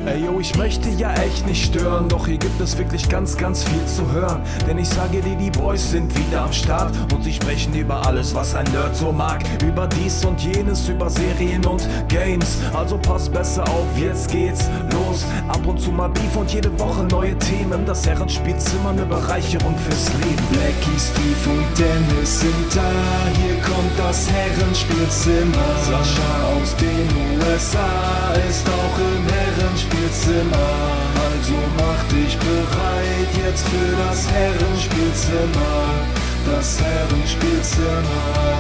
Ey yo, ich möchte ja echt nicht stören, doch hier gibt es wirklich ganz, ganz viel zu hören. Denn ich sage dir, die Boys sind wieder am Start und sie sprechen über alles, was ein Nerd so mag. Über dies und jenes, über Serien und Games. Also pass besser auf, jetzt geht's los. Ab und zu mal Beef und jede Woche neue Themen. Das Herrenspielzimmer, eine Bereicherung fürs Leben. Blackie, Steve und Dennis sind da, hier kommt das Herrenspielzimmer. Sascha aus den USA ist auch im Herrenspielzimmer. Also mach dich bereit jetzt für das Herrenspielzimmer. Das Herrenspielzimmer.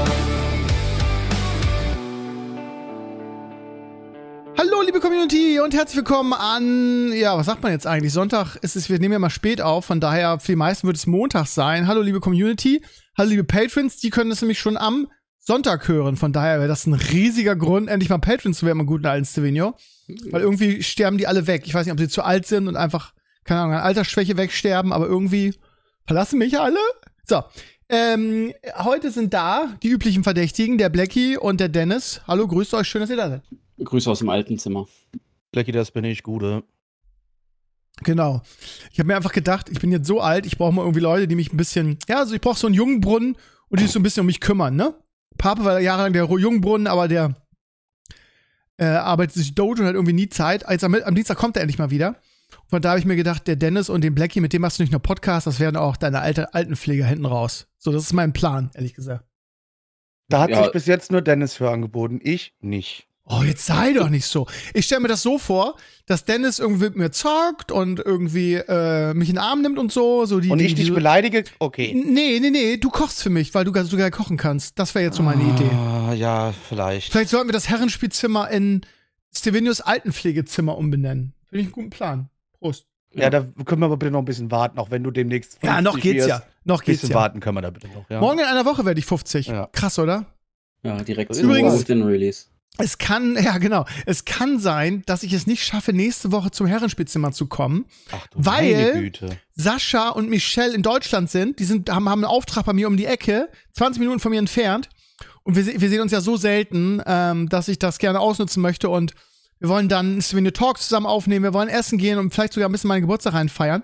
Hallo liebe Community und herzlich willkommen an, ja, was sagt man jetzt eigentlich? Sonntag ist es, wir nehmen ja mal spät auf, von daher für die meisten wird es Montag sein. Hallo liebe Community, hallo liebe Patrons, die können das nämlich schon am Sonntag hören. Von daher wäre das ein riesiger Grund, endlich mal Patrons zu werden, im guten alten Stevenio. Weil irgendwie sterben die alle weg. Ich weiß nicht, ob sie zu alt sind und einfach, keine Ahnung, an Altersschwäche wegsterben, aber irgendwie verlassen mich alle. So, heute sind da die üblichen Verdächtigen, der Blackie und der Dennis. Hallo, grüßt euch, schön, dass ihr da seid. Grüße aus dem alten Zimmer. Blackie, das bin ich, Gude. Genau. Ich habe mir einfach gedacht, ich bin jetzt so alt, ich brauche mal irgendwie Leute, die mich ein bisschen, ja, also ich brauche so einen Jungbrunnen und die sich so ein bisschen um mich kümmern, ne? Papa war jahrelang der Jungbrunnen, aber der arbeitet sich Dojo und hat irgendwie nie Zeit. Als am Dienstag kommt er endlich mal wieder. Von da habe ich mir gedacht, der Dennis und den Blackie, mit dem machst du nicht nur Podcast, das werden auch deine Altenpfleger hinten raus. So, das ist mein Plan, ehrlich gesagt. Da hat sich bis jetzt nur Dennis für angeboten, ich nicht. Oh, jetzt sei doch nicht so. Ich stelle mir das so vor, dass Dennis irgendwie mit mir zockt und irgendwie mich in den Arm nimmt und so. Und ich dich beleidige? Okay. Nee, du kochst für mich, weil du sogar kochen kannst. Das wäre jetzt so meine Idee. Ja, vielleicht. Vielleicht sollten wir das Herrenspielzimmer in Stevenius Altenpflegezimmer umbenennen. Finde ich einen guten Plan. Prost. Ja, da können wir aber bitte noch ein bisschen warten, auch wenn du demnächst 50 Ja, noch geht's wirst. ja. Noch geht's bisschen ja. warten können wir da bitte noch, ja. Morgen in einer Woche werde ich 50. Ja. Krass, oder? Ja, direkt Übrigens- den Release. Es kann sein, dass ich es nicht schaffe, nächste Woche zum Herrenspielzimmer zu kommen, Ach du meine weil Güte. Sascha und Michelle in Deutschland sind. Haben einen Auftrag bei mir um die Ecke, 20 Minuten von mir entfernt. Und wir sehen uns ja so selten, dass ich das gerne ausnutzen möchte. Und wir wollen dann eine Talk zusammen aufnehmen, wir wollen essen gehen und vielleicht sogar ein bisschen meinen Geburtstag reinfeiern.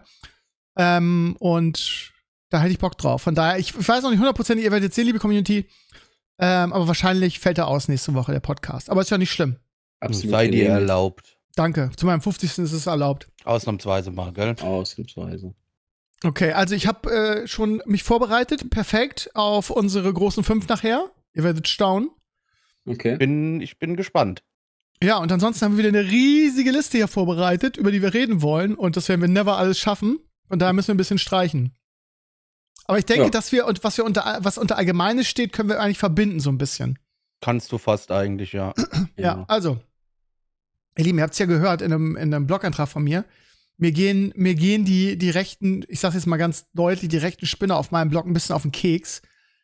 Und da hätte ich Bock drauf. Von daher, ich weiß noch nicht 100%, ihr werdet sehen, liebe Community. Aber wahrscheinlich fällt er aus nächste Woche, der Podcast. Aber ist ja nicht schlimm. Absolut. Sei dir erlaubt. Danke. Zu meinem 50. ist es erlaubt. Ausnahmsweise mal, gell? Ausnahmsweise. Okay, also ich habe schon mich vorbereitet, perfekt, auf unsere großen 5 nachher. Ihr werdet staunen. Okay. Ich bin gespannt. Ja, und ansonsten haben wir wieder eine riesige Liste hier vorbereitet, über die wir reden wollen. Und das werden wir never alles schaffen. Und daher müssen wir ein bisschen streichen. Aber ich denke, dass wir, und was unter Allgemeines steht, können wir eigentlich verbinden, so ein bisschen. Kannst du fast eigentlich, ja. Ja, also, ihr Lieben, ihr habt es ja gehört in einem Blog-Eintrag von mir. Mir gehen die rechten, ich sag's jetzt mal ganz deutlich, die rechten Spinner auf meinem Blog ein bisschen auf den Keks.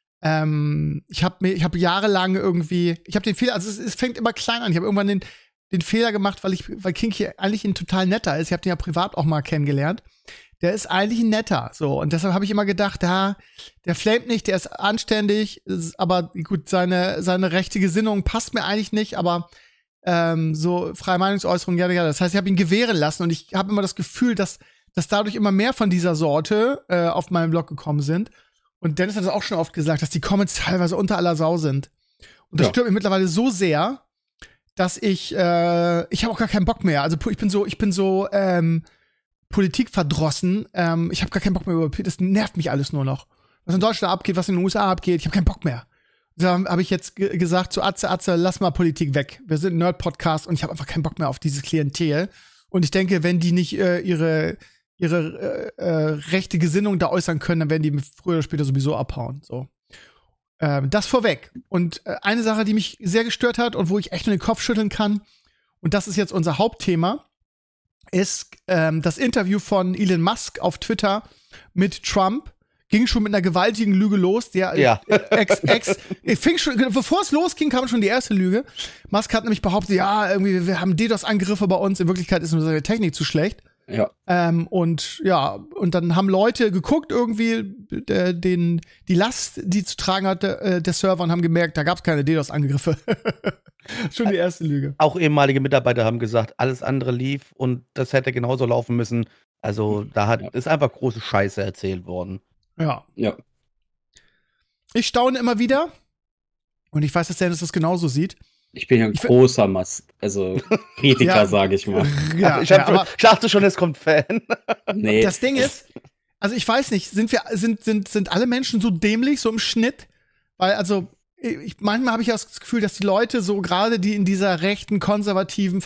Ich habe jahrelang irgendwie, ich habe den Fehler, also es fängt immer klein an. Ich habe irgendwann den Fehler gemacht, weil Kinky eigentlich ein total netter ist. Ich habe den ja privat auch mal kennengelernt. Der ist eigentlich ein netter, so. Und deshalb habe ich immer gedacht, der flamet nicht, der ist anständig, aber gut, seine rechte Gesinnung passt mir eigentlich nicht, aber so freie Meinungsäußerung, ja. Das heißt, ich habe ihn gewähren lassen und ich habe immer das Gefühl, dass dadurch immer mehr von dieser Sorte auf meinem Blog gekommen sind. Und Dennis hat es auch schon oft gesagt, dass die Comments teilweise unter aller Sau sind. Und das stört mich mittlerweile so sehr, dass ich habe auch gar keinen Bock mehr. Also ich bin so Politik verdrossen. Ich habe gar keinen Bock mehr über das nervt mich alles nur noch. Was in Deutschland abgeht, was in den USA abgeht, ich habe keinen Bock mehr. Da habe ich jetzt gesagt zu Atze, lass mal Politik weg. Wir sind ein Nerd-Podcast und ich habe einfach keinen Bock mehr auf dieses Klientel. Und ich denke, wenn die nicht ihre rechte Gesinnung da äußern können, dann werden die früher oder später sowieso abhauen. So. Das vorweg. Und eine Sache, die mich sehr gestört hat und wo ich echt nur den Kopf schütteln kann, und das ist jetzt unser Hauptthema, ist das Interview von Elon Musk auf Twitter mit Trump. Ging schon mit einer gewaltigen Lüge los. Fing schon, bevor es losging, kam schon die erste Lüge. Musk hat nämlich behauptet, ja, irgendwie, wir haben DDoS-Angriffe bei uns. In Wirklichkeit ist unsere Technik zu schlecht. Ja. Und dann haben Leute geguckt, irgendwie die Last, die zu tragen hatte, der Server, und haben gemerkt, da gab es keine DDoS-Angriffe. Schon die erste Lüge. Auch ehemalige Mitarbeiter haben gesagt, alles andere lief und das hätte genauso laufen müssen. Also da ist einfach große Scheiße erzählt worden. Ja. Ja. Ich staune immer wieder. Und ich weiß, dass Dennis das genauso sieht. Ich bin ja ein großer Kritiker, Ja. sage ich mal. Ja, Ich aber dachte schon, es kommt Fan. Nee. das Ding ist, also ich weiß nicht, sind alle Menschen so dämlich, so im Schnitt? Weil, also, manchmal habe ich das Gefühl, dass die Leute so gerade, die in dieser rechten, konservativen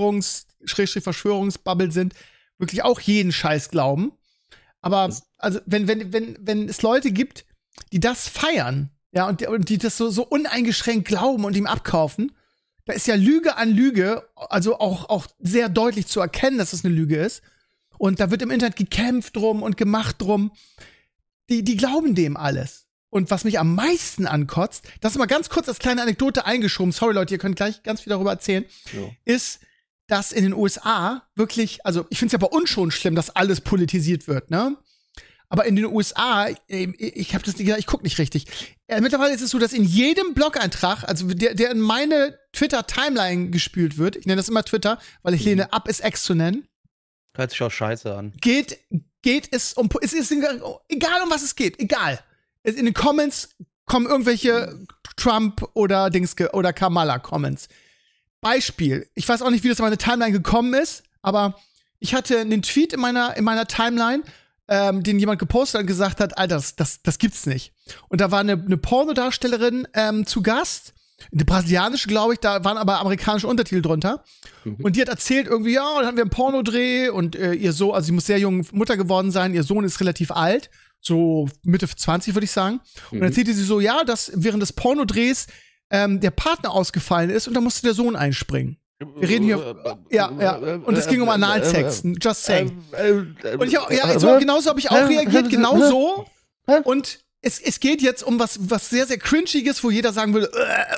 Verschwörungsbubble sind, wirklich auch jeden Scheiß glauben. Aber, also, wenn es Leute gibt, die das feiern, ja, und die das so uneingeschränkt glauben und ihm abkaufen, da ist ja Lüge an Lüge, also auch sehr deutlich zu erkennen, dass es eine Lüge ist. Und da wird im Internet gekämpft drum und gemacht drum. Die glauben dem alles. Und was mich am meisten ankotzt, das ist mal ganz kurz als kleine Anekdote eingeschoben, sorry Leute, ihr könnt gleich ganz viel darüber erzählen, ist, dass in den USA wirklich, also ich finde es ja bei uns schon schlimm, dass alles politisiert wird, ne? Aber in den USA, ich gucke nicht richtig. Mittlerweile ist es so, dass in jedem Blog-Eintrag, also der in meine Twitter-Timeline gespült wird, ich nenne das immer Twitter, weil ich lehne ab, es Ex zu nennen. Hört sich auch scheiße an. Geht es um, es ist egal um was es geht, egal. In den Comments kommen irgendwelche Trump oder Kamala-Comments. Beispiel, ich weiß auch nicht, wie das in meine Timeline gekommen ist, aber ich hatte einen Tweet in meiner Timeline, den jemand gepostet hat und gesagt hat, Alter, das gibt's nicht. Und da war eine Pornodarstellerin zu Gast, eine brasilianische, glaube ich, da waren aber amerikanische Untertitel drunter. Und die hat erzählt irgendwie, ja, dann hatten wir einen Pornodreh und ihr Sohn, also sie muss sehr jung Mutter geworden sein, ihr Sohn ist relativ alt, so Mitte 20, würde ich sagen. Und dann erzählte sie so, ja, dass während des Pornodrehs der Partner ausgefallen ist und da musste der Sohn einspringen. Wir reden hier, ja, und es ging um Analsex, just saying. Und genauso habe ich auch reagiert, genau so. Und es geht jetzt um was sehr, sehr Cringiges, wo jeder sagen würde,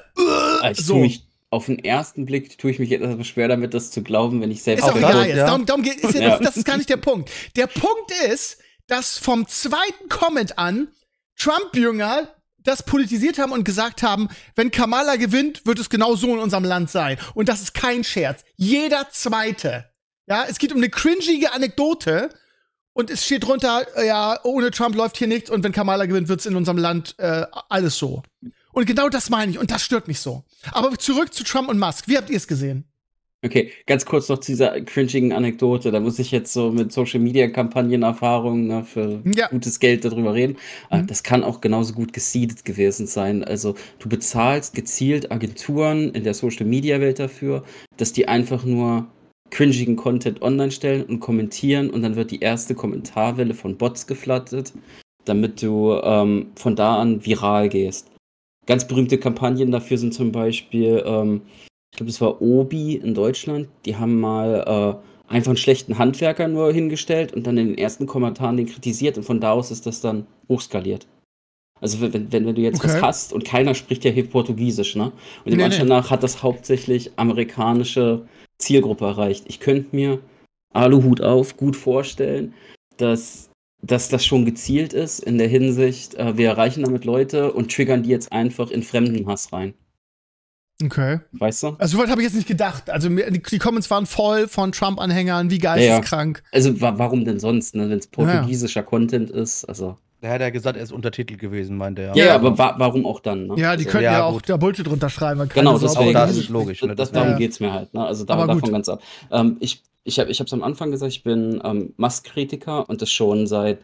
Auf den ersten Blick tue ich mich etwas schwer damit, das zu glauben, wenn ich selbst... Ist auch egal jetzt, darum geht es jetzt, das ist gar nicht der Punkt. Der Punkt ist, dass vom zweiten Comment an Trump-Jünger das politisiert haben und gesagt haben, wenn Kamala gewinnt, wird es genau so in unserem Land sein. Und das ist kein Scherz. Jeder Zweite. Ja, es geht um eine cringige Anekdote und es steht drunter, ja, ohne Trump läuft hier nichts und wenn Kamala gewinnt, wird es in unserem Land alles so. Und genau das meine ich und das stört mich so. Aber zurück zu Trump und Musk. Wie habt ihr es gesehen? Okay, ganz kurz noch zu dieser cringigen Anekdote. Da muss ich jetzt so mit Social-Media-Kampagnen-Erfahrungen für gutes Geld darüber reden. Das kann auch genauso gut geseedet gewesen sein. Also du bezahlst gezielt Agenturen in der Social-Media-Welt dafür, dass die einfach nur cringigen Content online stellen und kommentieren und dann wird die erste Kommentarwelle von Bots geflattet, damit du von da an viral gehst. Ganz berühmte Kampagnen dafür sind zum Beispiel ich glaube, das war Obi in Deutschland. Die haben mal einfach einen schlechten Handwerker nur hingestellt und dann in den ersten Kommentaren den kritisiert und von da aus ist das dann hochskaliert. Also wenn du jetzt was hast und keiner spricht ja hier Portugiesisch, ne? Und dem Anschein nach hat das hauptsächlich amerikanische Zielgruppe erreicht. Ich könnte mir, Aluhut auf, gut vorstellen, dass das schon gezielt ist in der Hinsicht, wir erreichen damit Leute und triggern die jetzt einfach in Fremdenhass rein. Okay. Weißt du? Also soweit habe ich jetzt nicht gedacht. Also die Comments waren voll von Trump-Anhängern, wie geisteskrank. Ja. Also warum denn sonst, ne? Wenn es portugiesischer Content ist, also. Der hat ja gesagt, er ist Untertitel gewesen, meinte er. Ja, aber warum auch dann, ne? Ja, die können ja auch da Bullshit drunter schreiben. Genau, deswegen. Das ist logisch. Ne? Darum geht's mir halt, ne? Also davon ganz ab. Ich hab's am Anfang gesagt, ich bin Musk-Kritiker und das schon seit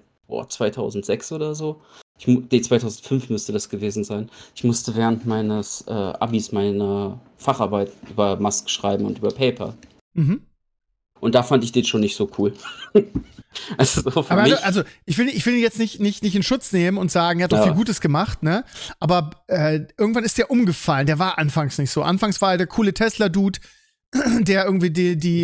2006 oder so. 2005 müsste das gewesen sein. Ich musste während meines Abis meine Facharbeit über Musk schreiben und über PayPal. Mhm. Und da fand ich den schon nicht so cool. Also ich will ihn jetzt nicht in Schutz nehmen und sagen, er hat doch viel Gutes gemacht, ne? Aber irgendwann ist der umgefallen. Der war anfangs nicht so. Anfangs war er der coole Tesla-Dude, der irgendwie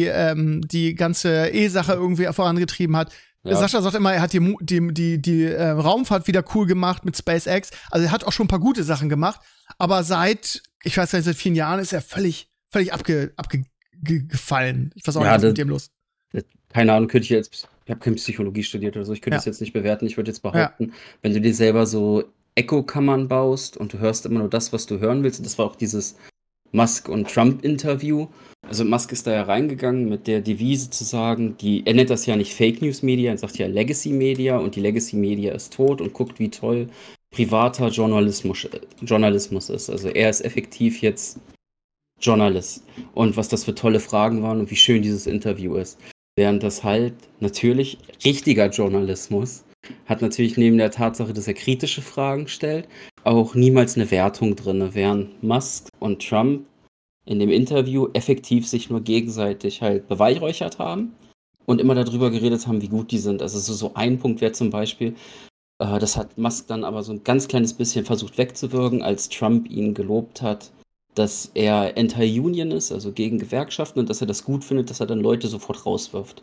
die ganze E-Sache irgendwie vorangetrieben hat. Ja. Sascha sagt immer, er hat die Raumfahrt wieder cool gemacht mit SpaceX. Also er hat auch schon ein paar gute Sachen gemacht. Aber seit 4 Jahren ist er völlig abgefallen. Ich weiß auch nicht, was ist mit dem los? keine Ahnung, könnte ich jetzt, ich habe keine Psychologie studiert oder so, ich könnte das jetzt nicht bewerten. Ich würde jetzt behaupten, wenn du dir selber so Echokammern baust und du hörst immer nur das, was du hören willst, und das war auch dieses Musk- und Trump-Interview. Also Musk ist da ja reingegangen mit der Devise zu sagen, er nennt das ja nicht Fake News Media, er sagt ja Legacy Media und die Legacy Media ist tot und guckt, wie toll privater Journalismus ist. Also er ist effektiv jetzt Journalist und was das für tolle Fragen waren und wie schön dieses Interview ist. Während das halt natürlich richtiger Journalismus hat natürlich neben der Tatsache, dass er kritische Fragen stellt, auch niemals eine Wertung drin, während Musk und Trump in dem Interview effektiv sich nur gegenseitig halt beweihräuchert haben und immer darüber geredet haben, wie gut die sind. Also so ein Punkt wäre zum Beispiel, das hat Musk dann aber so ein ganz kleines bisschen versucht wegzuwirken, als Trump ihn gelobt hat, dass er anti-Union ist, also gegen Gewerkschaften und dass er das gut findet, dass er dann Leute sofort rauswirft.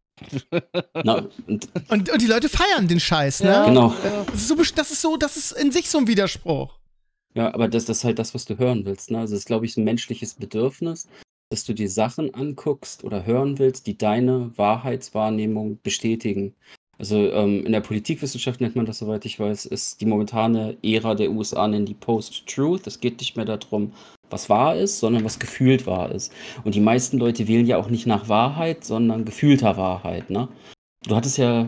Na, und die Leute feiern den Scheiß, ne? Ja, Genau. Das ist in sich so ein Widerspruch. Ja, aber das ist halt das, was du hören willst, ne? Also, das ist, glaube ich, ein menschliches Bedürfnis, dass du dir Sachen anguckst oder hören willst, die deine Wahrheitswahrnehmung bestätigen. Also, in der Politikwissenschaft nennt man das, soweit ich weiß, ist die momentane Ära der USA nennen die Post-Truth. Es geht nicht mehr darum, was wahr ist, sondern was gefühlt wahr ist. Und die meisten Leute wählen ja auch nicht nach Wahrheit, sondern gefühlter Wahrheit, ne? Du hattest ja,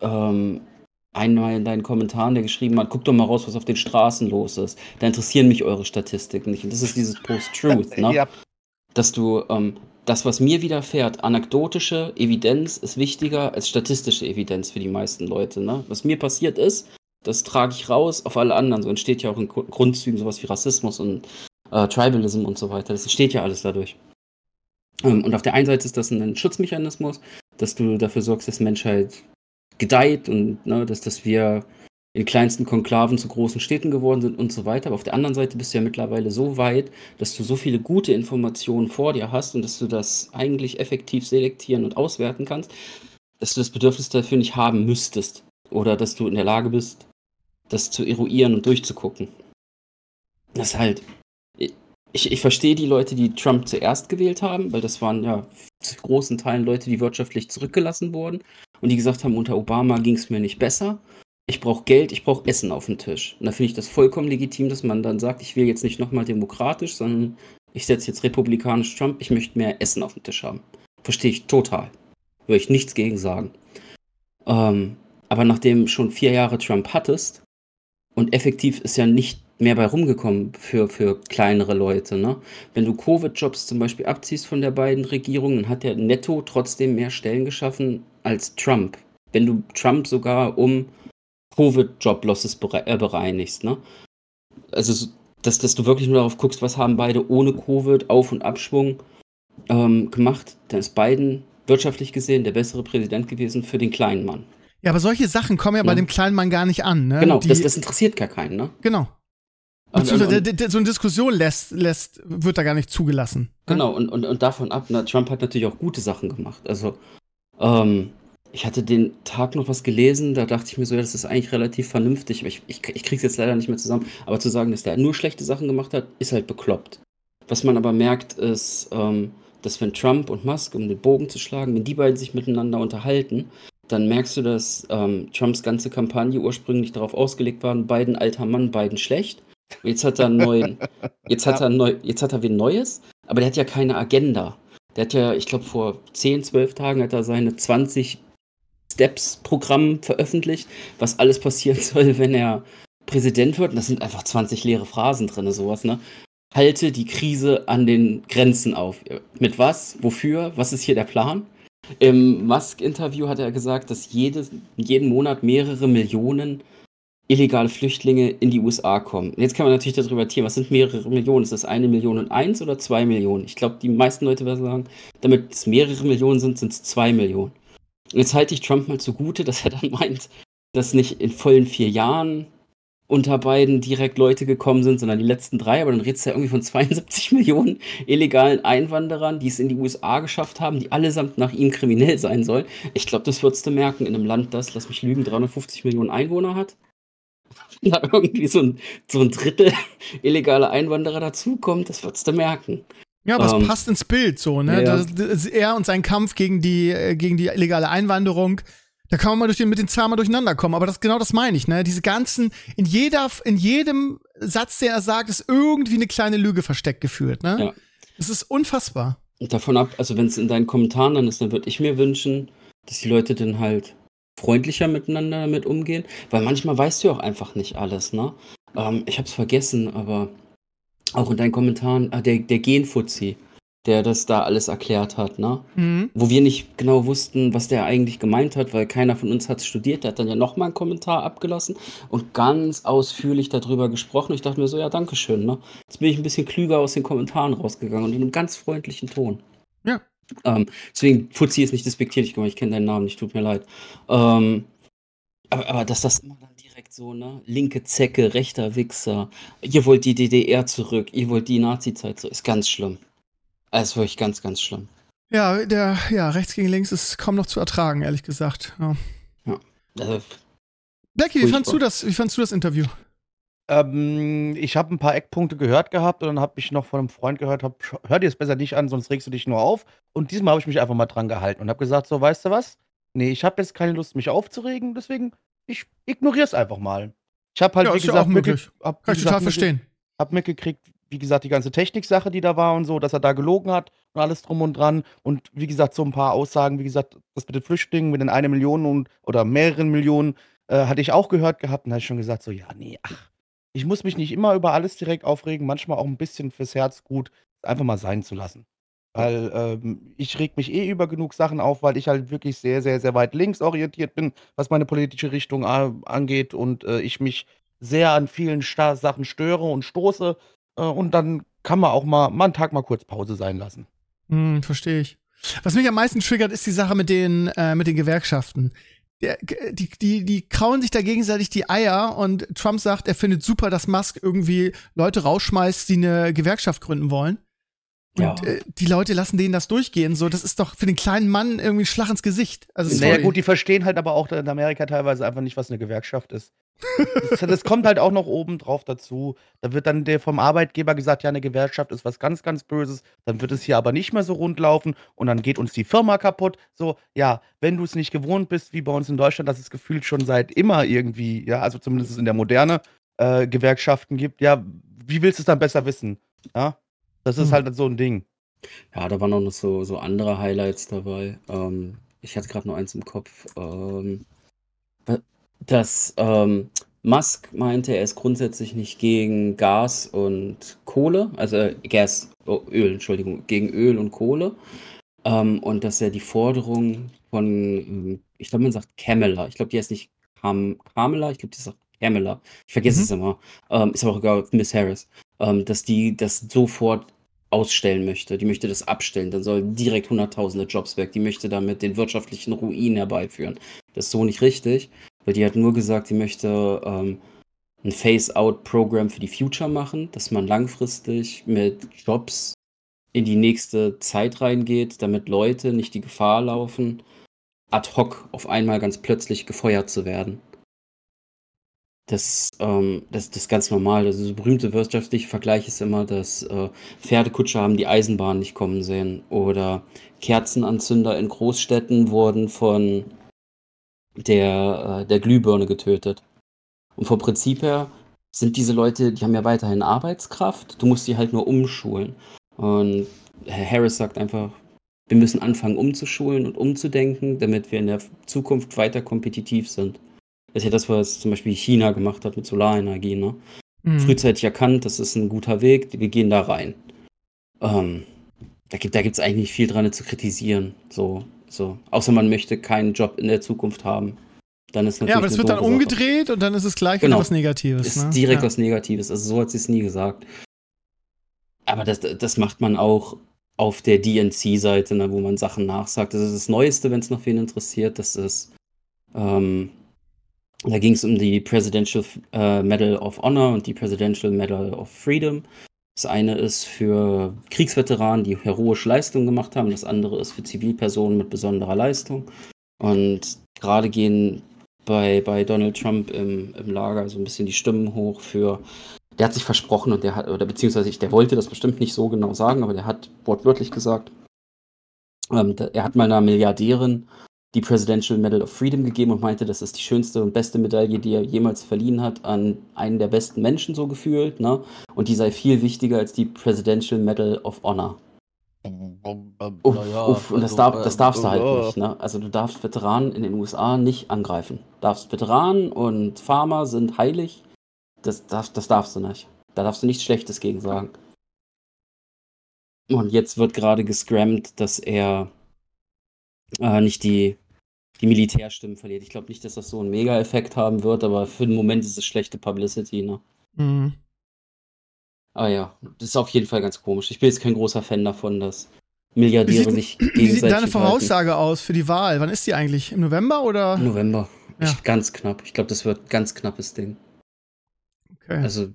einmal in deinen Kommentaren, der geschrieben hat, guck doch mal raus, was auf den Straßen los ist. Da interessieren mich eure Statistiken nicht. Und das ist dieses Post-Truth, ne? Ja. Dass du, das, was mir widerfährt, anekdotische Evidenz ist wichtiger als statistische Evidenz für die meisten Leute, ne? Was mir passiert ist, das trage ich raus auf alle anderen. So entsteht ja auch in Grundzügen sowas wie Rassismus und Tribalism und so weiter. Das entsteht ja alles dadurch. Und auf der einen Seite ist das ein Schutzmechanismus, dass du dafür sorgst, dass Menschheit gedeiht und ne, dass wir in kleinsten Konklaven zu großen Städten geworden sind und so weiter. Aber auf der anderen Seite bist du ja mittlerweile so weit, dass du so viele gute Informationen vor dir hast und dass du das eigentlich effektiv selektieren und auswerten kannst, dass du das Bedürfnis dafür nicht haben müsstest. Oder dass du in der Lage bist, das zu eruieren und durchzugucken. Das ist halt. Ich verstehe die Leute, die Trump zuerst gewählt haben, weil das waren ja zu großen Teilen Leute, die wirtschaftlich zurückgelassen wurden und die gesagt haben, unter Obama ging es mir nicht besser. Ich brauche Geld, ich brauche Essen auf dem Tisch. Und da finde ich das vollkommen legitim, dass man dann sagt, ich will jetzt nicht nochmal demokratisch, sondern ich setze jetzt republikanisch Trump, ich möchte mehr Essen auf dem Tisch haben. Verstehe ich total. Würde ich nichts gegen sagen. Aber nachdem schon 4 Jahre Trump hattest und effektiv ist ja nicht mehr bei rumgekommen für kleinere Leute, ne? Wenn du Covid-Jobs zum Beispiel abziehst von der beiden Regierungen, dann hat der netto trotzdem mehr Stellen geschaffen als Trump. Wenn du Trump sogar um Covid-Job-Losses bereinigst, ne? Also, dass du wirklich nur darauf guckst, was haben beide ohne Covid, Auf- und Abschwung gemacht, dann ist Biden wirtschaftlich gesehen der bessere Präsident gewesen für den kleinen Mann. Ja, aber solche Sachen kommen ja bei dem kleinen Mann gar nicht an, ne? Genau, das interessiert gar keinen, ne? Genau. So eine Diskussion wird da gar nicht zugelassen. Genau, und davon ab, Trump hat natürlich auch gute Sachen gemacht. Also, ich hatte den Tag noch was gelesen, da dachte ich mir so, ja, das ist eigentlich relativ vernünftig, aber ich krieg's jetzt leider nicht mehr zusammen. Aber zu sagen, dass der nur schlechte Sachen gemacht hat, ist halt bekloppt. Was man aber merkt, ist, dass wenn Trump und Musk, um den Bogen zu schlagen, wenn die beiden sich miteinander unterhalten, dann merkst du, dass Trumps ganze Kampagne ursprünglich darauf ausgelegt war, Biden alter Mann, Biden schlecht. Jetzt hat er jetzt hat er wen Neues, aber der hat ja keine Agenda. Der hat ja, ich glaube, vor 10, 12 Tagen hat er seine 20 Steps-Programm veröffentlicht, was alles passieren soll, wenn er Präsident wird. Und das sind einfach 20 leere Phrasen drin, sowas, ne? Halte die Krise an den Grenzen auf. Mit was? Wofür? Was ist hier der Plan? Im Musk-Interview hat er gesagt, dass jeden Monat mehrere Millionen illegale Flüchtlinge in die USA kommen. Jetzt kann man natürlich darüber debattieren, was sind mehrere Millionen? Ist das 1.000.001 oder 2 Millionen? Ich glaube, die meisten Leute werden sagen, damit es mehrere Millionen sind es 2 Millionen. Und jetzt halte ich Trump mal zugute, dass er dann meint, dass nicht in vollen 4 Jahren unter Biden direkt Leute gekommen sind, sondern die letzten 3, aber dann redest du ja irgendwie von 72 Millionen illegalen Einwanderern, die es in die USA geschafft haben, die allesamt nach ihm kriminell sein sollen. Ich glaube, das würdest du merken in einem Land, das, lass mich lügen, 350 Millionen Einwohner hat. Da irgendwie so ein Drittel illegaler Einwanderer dazukommt, das würdest du merken. Ja, aber es passt ins Bild so, ne? Ja. Das ist er und sein Kampf gegen die illegale Einwanderung. Da kann man mal mit den zweimal durcheinander kommen. Aber genau das meine ich, ne? Diese ganzen, in jedem Satz, den er sagt, ist irgendwie eine kleine Lüge versteckt gefühlt, ne? Ja. Das ist unfassbar. Und davon ab, also wenn es in deinen Kommentaren dann ist, dann würde ich mir wünschen, dass die Leute dann halt freundlicher miteinander damit umgehen. Weil manchmal weißt du ja auch einfach nicht alles, ne? Ich hab's vergessen, aber auch in deinen Kommentaren, der Genfuzzi, der das da alles erklärt hat, ne? Mhm. Wo wir nicht genau wussten, was der eigentlich gemeint hat, weil keiner von uns hat studiert. Der hat dann ja nochmal einen Kommentar abgelassen und ganz ausführlich darüber gesprochen. Ich dachte mir so, ja, danke schön, ne? Jetzt bin ich ein bisschen klüger aus den Kommentaren rausgegangen und in einem ganz freundlichen Ton. Ja. Deswegen, Fuzzi ist nicht despektierlich gemacht, ich kenne deinen Namen nicht, tut mir leid. Aber dass das immer dann direkt so, ne? Linke Zecke, rechter Wichser, ihr wollt die DDR zurück, ihr wollt die Nazi-Zeit zurück, ist ganz schlimm. Also wirklich ganz, ganz schlimm. Ja, rechts gegen links ist kaum noch zu ertragen, ehrlich gesagt. Ja. Blackie, wie fandst du das Interview? Ich habe ein paar Eckpunkte gehört gehabt und dann habe ich noch von einem Freund gehört, hör dir es besser nicht an, sonst regst du dich nur auf. Und diesmal habe ich mich einfach mal dran gehalten und habe gesagt, so, weißt du was? Nee, ich habe jetzt keine Lust, mich aufzuregen, deswegen, ich ignoriere es einfach mal. Ich habe halt, Ja, wie ist ja gesagt, auch möglich. Kann ich total verstehen. Hab mitgekriegt, wie gesagt, die ganze Techniksache, die da war und so, dass er da gelogen hat und alles drum und dran. Und wie gesagt, so ein paar Aussagen, wie gesagt, das mit den Flüchtlingen, mit den 1 Million oder mehreren Millionen, hatte ich auch gehört gehabt. Und da habe ich schon gesagt, so, ja, nee, ich muss mich nicht immer über alles direkt aufregen, manchmal auch ein bisschen fürs Herz gut, einfach mal sein zu lassen. Weil ich reg mich über genug Sachen auf, weil ich halt wirklich sehr, sehr, sehr weit links orientiert bin, was meine politische Richtung angeht und ich mich sehr an vielen Sachen störe und stoße. Und dann kann man auch mal einen Tag mal kurz Pause sein lassen. Verstehe ich. Was mich am meisten triggert, ist die Sache mit den Gewerkschaften. Die krauen sich da gegenseitig die Eier und Trump sagt, er findet super, dass Musk irgendwie Leute rausschmeißt, die eine Gewerkschaft gründen wollen. Und die Leute lassen denen das durchgehen. So, das ist doch für den kleinen Mann irgendwie ein Schlag ins Gesicht. Also, naja, gut, die verstehen halt aber auch in Amerika teilweise einfach nicht, was eine Gewerkschaft ist. Das kommt halt auch noch oben drauf dazu. Da wird dann vom Arbeitgeber gesagt, ja, eine Gewerkschaft ist was ganz, ganz Böses. Dann wird es hier aber nicht mehr so rund laufen und dann geht uns die Firma kaputt. So, ja, wenn du es nicht gewohnt bist, wie bei uns in Deutschland, dass es gefühlt schon seit immer irgendwie, ja, also zumindest in der Moderne, Gewerkschaften gibt, ja, wie willst du es dann besser wissen? Ja, das ist halt so ein Ding. Ja, da waren auch noch so andere Highlights dabei. Ich hatte gerade noch eins im Kopf. Dass Musk meinte, er ist grundsätzlich nicht gegen Gas und Kohle, also Öl, Entschuldigung, gegen Öl und Kohle. Und dass er die Forderung von, ich glaube, man sagt Kamala, ich glaube, die heißt nicht Kamala, ich glaube, die sagt Kamala. Ich vergesse es immer. Ist aber auch egal, Miss Harris. Dass die das sofort ausstellen möchte. Die möchte das abstellen. Dann sollen direkt hunderttausende Jobs weg. Die möchte damit den wirtschaftlichen Ruin herbeiführen. Das ist so nicht richtig. Weil die hat nur gesagt, sie möchte ein Phase-Out-Programm für die Future machen, dass man langfristig mit Jobs in die nächste Zeit reingeht, damit Leute nicht die Gefahr laufen, ad hoc auf einmal ganz plötzlich gefeuert zu werden. Das ist ganz normal. Also so berühmte wirtschaftliche Vergleich ist immer, dass Pferdekutscher haben die Eisenbahn nicht kommen sehen oder Kerzenanzünder in Großstädten wurden von der Glühbirne getötet. Und vom Prinzip her sind diese Leute, die haben ja weiterhin Arbeitskraft, du musst die halt nur umschulen. Und Herr Harris sagt einfach, wir müssen anfangen umzuschulen und umzudenken, damit wir in der Zukunft weiter kompetitiv sind. Das ist ja das, was zum Beispiel China gemacht hat mit Solarenergie, ne? Frühzeitig erkannt, das ist ein guter Weg, wir gehen da rein. Da gibt's eigentlich nicht viel dran zu kritisieren. So. Außer man möchte keinen Job in der Zukunft haben. Dann ist natürlich ja, aber es wird dann umgedreht und dann ist es gleich wieder was Negatives. Ist direkt was Negatives. Also so hat sie es nie gesagt. Aber das macht man auch auf der DNC-Seite, ne, wo man Sachen nachsagt. Das ist das Neueste, wenn es noch wen interessiert. Das ist, da ging es um die Presidential Medal of Honor und die Presidential Medal of Freedom. Das eine ist für Kriegsveteranen, die heroische Leistungen gemacht haben. Das andere ist für Zivilpersonen mit besonderer Leistung. Und gerade gehen bei Donald Trump im Lager so ein bisschen die Stimmen hoch für der hat sich versprochen und der wollte das bestimmt nicht so genau sagen, aber der hat wortwörtlich gesagt, er hat mal einer Milliardärin die Presidential Medal of Freedom gegeben und meinte, das ist die schönste und beste Medaille, die er jemals verliehen hat an einen der besten Menschen, so gefühlt, ne? Und die sei viel wichtiger als die Presidential Medal of Honor. Und das darfst du halt nicht, ne? Also du darfst Veteranen in den USA nicht angreifen. Veteranen und Farmer sind heilig. Das darfst du nicht. Da darfst du nichts Schlechtes gegen sagen. Und jetzt wird gerade gescrammt, dass er nicht die Militärstimmen verliert. Ich glaube nicht, dass das so einen Mega-Effekt haben wird, aber für den Moment ist es schlechte Publicity, ne? Mhm. Aber ja, das ist auf jeden Fall ganz komisch. Ich bin jetzt kein großer Fan davon, dass Milliardäre sich gegenseitig Wie sieht deine Voraussage aus für die Wahl? Wann ist die eigentlich? Im November oder? November. Ja. Ganz knapp. Ich glaube, das wird ein ganz knappes Ding. Okay. Also,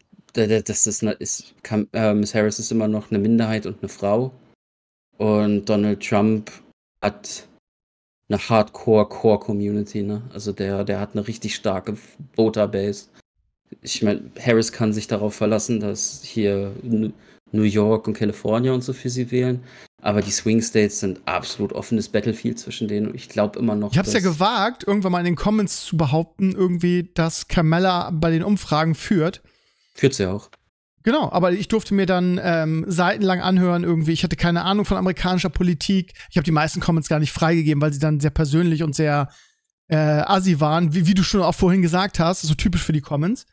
Miss Harris ist immer noch eine Minderheit und eine Frau. Und Donald Trump hat eine Hardcore-Core-Community, ne? Also der hat eine richtig starke Voterbase. Ich meine, Harris kann sich darauf verlassen, dass hier New York und Kalifornien und so für sie wählen. Aber die Swing States sind absolut offenes Battlefield zwischen denen. Und ich glaube immer noch, ich habe es ja gewagt, irgendwann mal in den Comments zu behaupten, irgendwie, dass Kamala bei den Umfragen führt. Führt sie auch. Genau, aber ich durfte mir dann seitenlang anhören irgendwie. Ich hatte keine Ahnung von amerikanischer Politik. Ich habe die meisten Comments gar nicht freigegeben, weil sie dann sehr persönlich und sehr assi waren, wie du schon auch vorhin gesagt hast. So typisch für die Comments.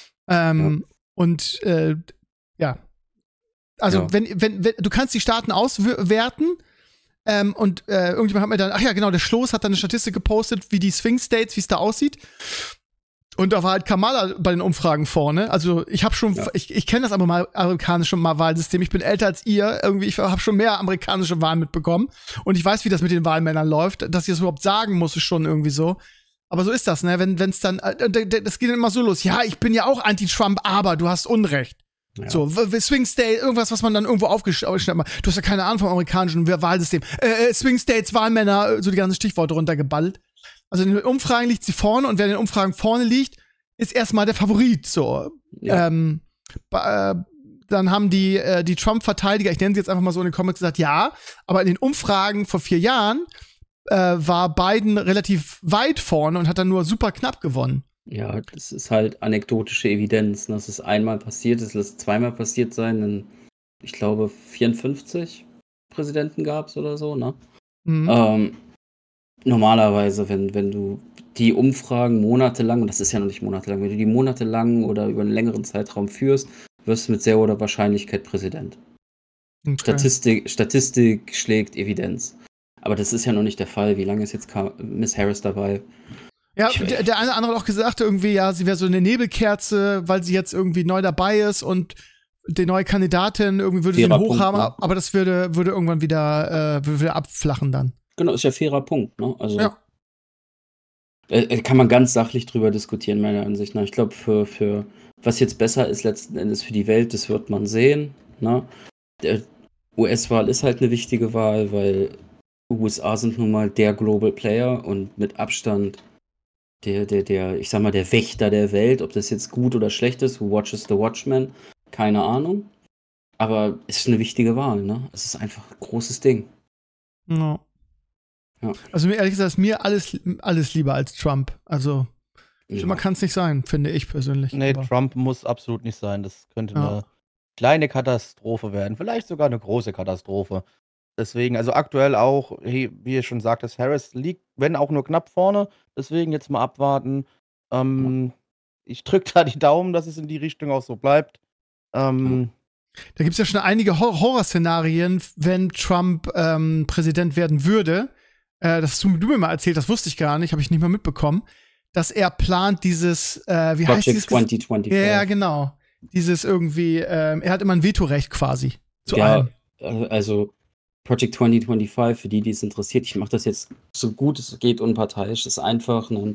Und ja. Also, Ja. wenn du kannst die Staaten auswerten und irgendjemand hat mir dann, ach ja, genau, der Schloss hat dann eine Statistik gepostet, wie die Swing States, wie es da aussieht. Und da war halt Kamala bei den Umfragen vorne. Also ich habe schon, ich kenne das amerikanische Wahlsystem. Ich bin älter als ihr. Irgendwie, ich habe schon mehr amerikanische Wahlen mitbekommen. Und ich weiß, wie das mit den Wahlmännern läuft. Dass ich das überhaupt sagen muss, ist schon irgendwie so. Aber so ist das, ne? Wenn es dann, das geht dann immer so los. Ja, ich bin ja auch anti-Trump, aber du hast Unrecht. Ja. So, Swing State, irgendwas, was man dann irgendwo aufgeschnappt hat. Du hast ja keine Ahnung vom amerikanischen Wahlsystem. Swing States, Wahlmänner, so die ganzen Stichworte runtergeballert. Also in den Umfragen liegt sie vorne und wer in den Umfragen vorne liegt, ist erstmal der Favorit. So. Ja. Dann haben die Trump-Verteidiger, ich nenne sie jetzt einfach mal so in den Comics, gesagt, ja, aber in den Umfragen vor 4 Jahren war Biden relativ weit vorne und hat dann nur super knapp gewonnen. Ja, das ist halt anekdotische Evidenz. Dass es einmal passiert ist, lass es zweimal passiert sein. In, ich glaube, 54 Präsidenten gab es oder so, ne? Mhm. Normalerweise, wenn du die Umfragen monatelang, und das ist ja noch nicht monatelang, wenn du die monatelang oder über einen längeren Zeitraum führst, wirst du mit sehr hoher Wahrscheinlichkeit Präsident. Okay. Statistik schlägt Evidenz. Aber das ist ja noch nicht der Fall. Wie lange ist jetzt Miss Harris dabei? Ja, der eine oder andere hat auch gesagt, irgendwie, ja, sie wäre so eine Nebelkerze, weil sie jetzt irgendwie neu dabei ist und die neue Kandidatin irgendwie würde sie hochhaben, ne? Aber das würde irgendwann wieder abflachen dann. Genau, ist ja fairer Punkt, ne? Also ja. Kann man ganz sachlich drüber diskutieren, meiner Ansicht nach. Ich glaube, für was jetzt besser ist letzten Endes für die Welt, das wird man sehen, ne? Der US-Wahl ist halt eine wichtige Wahl, weil USA sind nun mal der Global Player und mit Abstand der, ich sag mal, der Wächter der Welt. Ob das jetzt gut oder schlecht ist, who watches the Watchman, keine Ahnung. Aber es ist eine wichtige Wahl, ne? Es ist einfach ein großes Ding. No. Ja. Also mir ehrlich gesagt ist mir alles lieber als Trump. Also schlimmer kann es nicht sein, finde ich persönlich. Nee, aber Trump muss absolut nicht sein. Das könnte eine kleine Katastrophe werden. Vielleicht sogar eine große Katastrophe. Deswegen, also aktuell auch, wie ihr schon sagtest, Harris liegt, wenn auch nur knapp vorne. Deswegen jetzt mal abwarten. Ich drücke da die Daumen, dass es in die Richtung auch so bleibt. Da gibt es ja schon einige Horrorszenarien, wenn Trump Präsident werden würde. Das hast du mir mal erzählt, das wusste ich gar nicht, habe ich nicht mal mitbekommen, dass er plant dieses, wie heißt dieses? Project 2025. Ja, genau. Dieses irgendwie, er hat immer ein Vetorecht quasi zu allem. Also Project 2025, für die es interessiert, ich mache das jetzt so gut es geht unparteiisch, ist einfach ein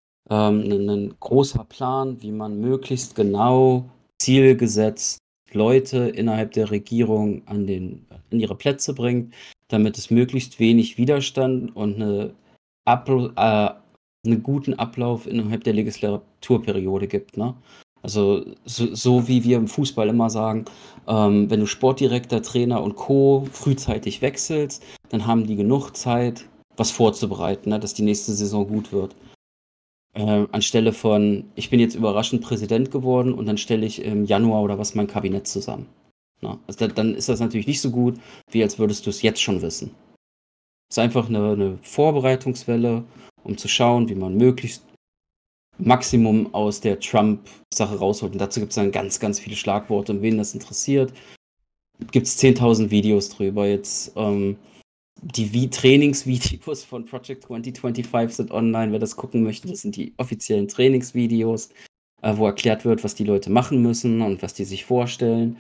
großer Plan, wie man möglichst genau zielgesetzt Leute innerhalb der Regierung in ihre Plätze bringt, damit es möglichst wenig Widerstand und einen guten Ablauf innerhalb der Legislaturperiode gibt, ne? Also so wie wir im Fußball immer sagen, wenn du Sportdirektor, Trainer und Co. frühzeitig wechselst, dann haben die genug Zeit, was vorzubereiten, ne, dass die nächste Saison gut wird. Anstelle von, ich bin jetzt überraschend Präsident geworden und dann stelle ich im Januar oder was mein Kabinett zusammen. Ne? Also dann ist das natürlich nicht so gut, wie als würdest du es jetzt schon wissen. Es ist einfach eine Vorbereitungswelle, um zu schauen, wie man möglichst Maximum aus der Trump-Sache rausholt. Und dazu gibt es dann ganz, ganz viele Schlagworte. Und wen das interessiert, gibt es 10.000 Videos drüber. Jetzt die Trainingsvideos von Project 2025 sind online. Wer das gucken möchte, das sind die offiziellen Trainingsvideos, wo erklärt wird, was die Leute machen müssen und was die sich vorstellen.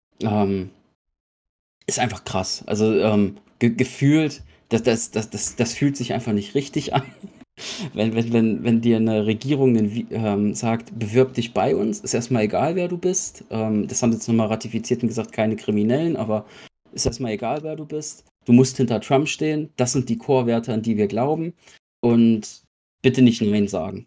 Ist einfach krass. Also gefühlt, das fühlt sich einfach nicht richtig an. Wenn dir eine Regierung sagt, bewirb dich bei uns, ist erstmal egal, wer du bist. Das haben sie jetzt nochmal ratifiziert und gesagt, keine Kriminellen, aber ist erstmal egal, wer du bist. Du musst hinter Trump stehen. Das sind die Core-Werte, an die wir glauben. Und bitte nicht Nein sagen.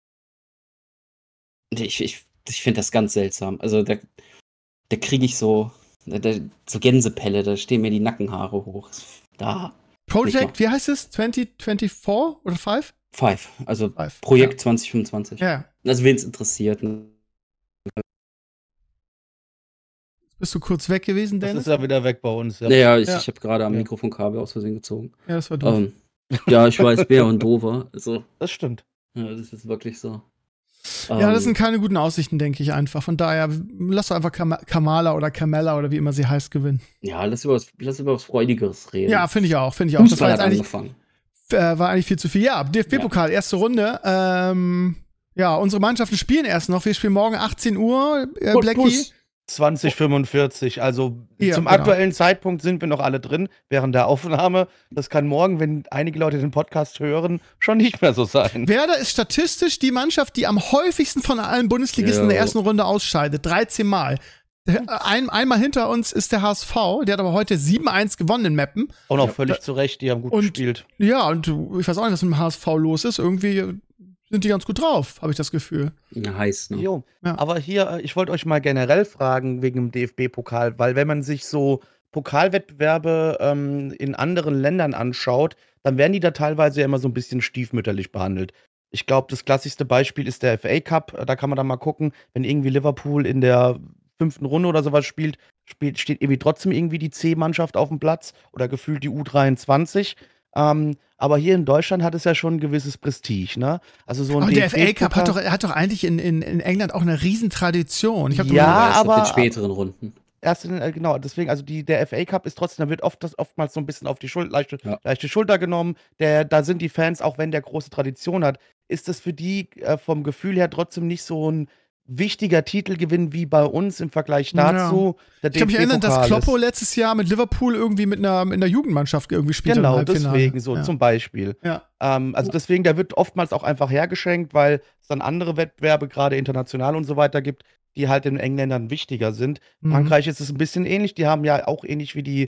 Ich finde das ganz seltsam. Also da kriege ich so Gänsepelle, da stehen mir die Nackenhaare hoch. Project, wie heißt es? 2024 oder 5? 5, also Five. Projekt 2025. Ja. Also wen es interessiert. Ne? Bist du kurz weg gewesen, Dennis? Das ist ja wieder weg bei uns. Ja, ich habe gerade am Mikrofonkabel aus Versehen gezogen. Ja, das war doof. Ja, ich weiß, wer und dover. Also, Das stimmt. ja, das ist wirklich so. Ja, das sind keine guten Aussichten, denke ich einfach. Von daher, lass doch einfach Kamala oder Kamella oder wie immer sie heißt gewinnen. Ja, lass über was Freudigeres reden. Ja, finde ich auch. Das war angefangen. War eigentlich viel zu viel. Ja, DFB-Pokal, erste Runde. Ja, unsere Mannschaften spielen erst noch. Wir spielen morgen 18 Uhr. Blackie. 2045, also zum aktuellen Zeitpunkt sind wir noch alle drin, während der Aufnahme. Das kann morgen, wenn einige Leute den Podcast hören, schon nicht mehr so sein. Werder ist statistisch die Mannschaft, die am häufigsten von allen Bundesligisten in der ersten Runde ausscheidet. 13 Mal. Einmal hinter uns ist der HSV, der hat aber heute 7-1 gewonnen in Meppen. Und auch völlig zu Recht, die haben gut gespielt. Ja, und ich weiß auch nicht, was mit dem HSV los ist. Irgendwie sind die ganz gut drauf, habe ich das Gefühl. Ja, heiß, ne? Jo. Ja. Aber hier, ich wollte euch mal generell fragen wegen dem DFB-Pokal, weil wenn man sich so Pokalwettbewerbe in anderen Ländern anschaut, dann werden die da teilweise ja immer so ein bisschen stiefmütterlich behandelt. Ich glaube, das klassischste Beispiel ist der FA Cup. Da kann man dann mal gucken, wenn irgendwie Liverpool in der 5. Runde oder sowas steht irgendwie trotzdem irgendwie die C-Mannschaft auf dem Platz oder gefühlt die U23. Aber hier in Deutschland hat es ja schon ein gewisses Prestige, ne? Also so ein der FA Cup hat doch eigentlich in England auch eine Riesentradition. Aber in späteren Runden. Genau, deswegen, also der FA Cup ist trotzdem, da wird oftmals so ein bisschen auf die leichte Schulter genommen. Da sind die Fans, auch wenn der große Tradition hat, ist das für die vom Gefühl her trotzdem nicht so ein wichtiger Titelgewinn wie bei uns im Vergleich dazu. Ja. Ich kann mich erinnern, dass Kloppo letztes Jahr mit Liverpool irgendwie mit einer Jugendmannschaft irgendwie spielte. Genau, deswegen so zum Beispiel. Ja. Also deswegen, da wird oftmals auch einfach hergeschenkt, weil es dann andere Wettbewerbe, gerade international und so weiter gibt, die halt den Engländern wichtiger sind. Frankreich ist es ein bisschen ähnlich. Die haben ja auch ähnlich wie die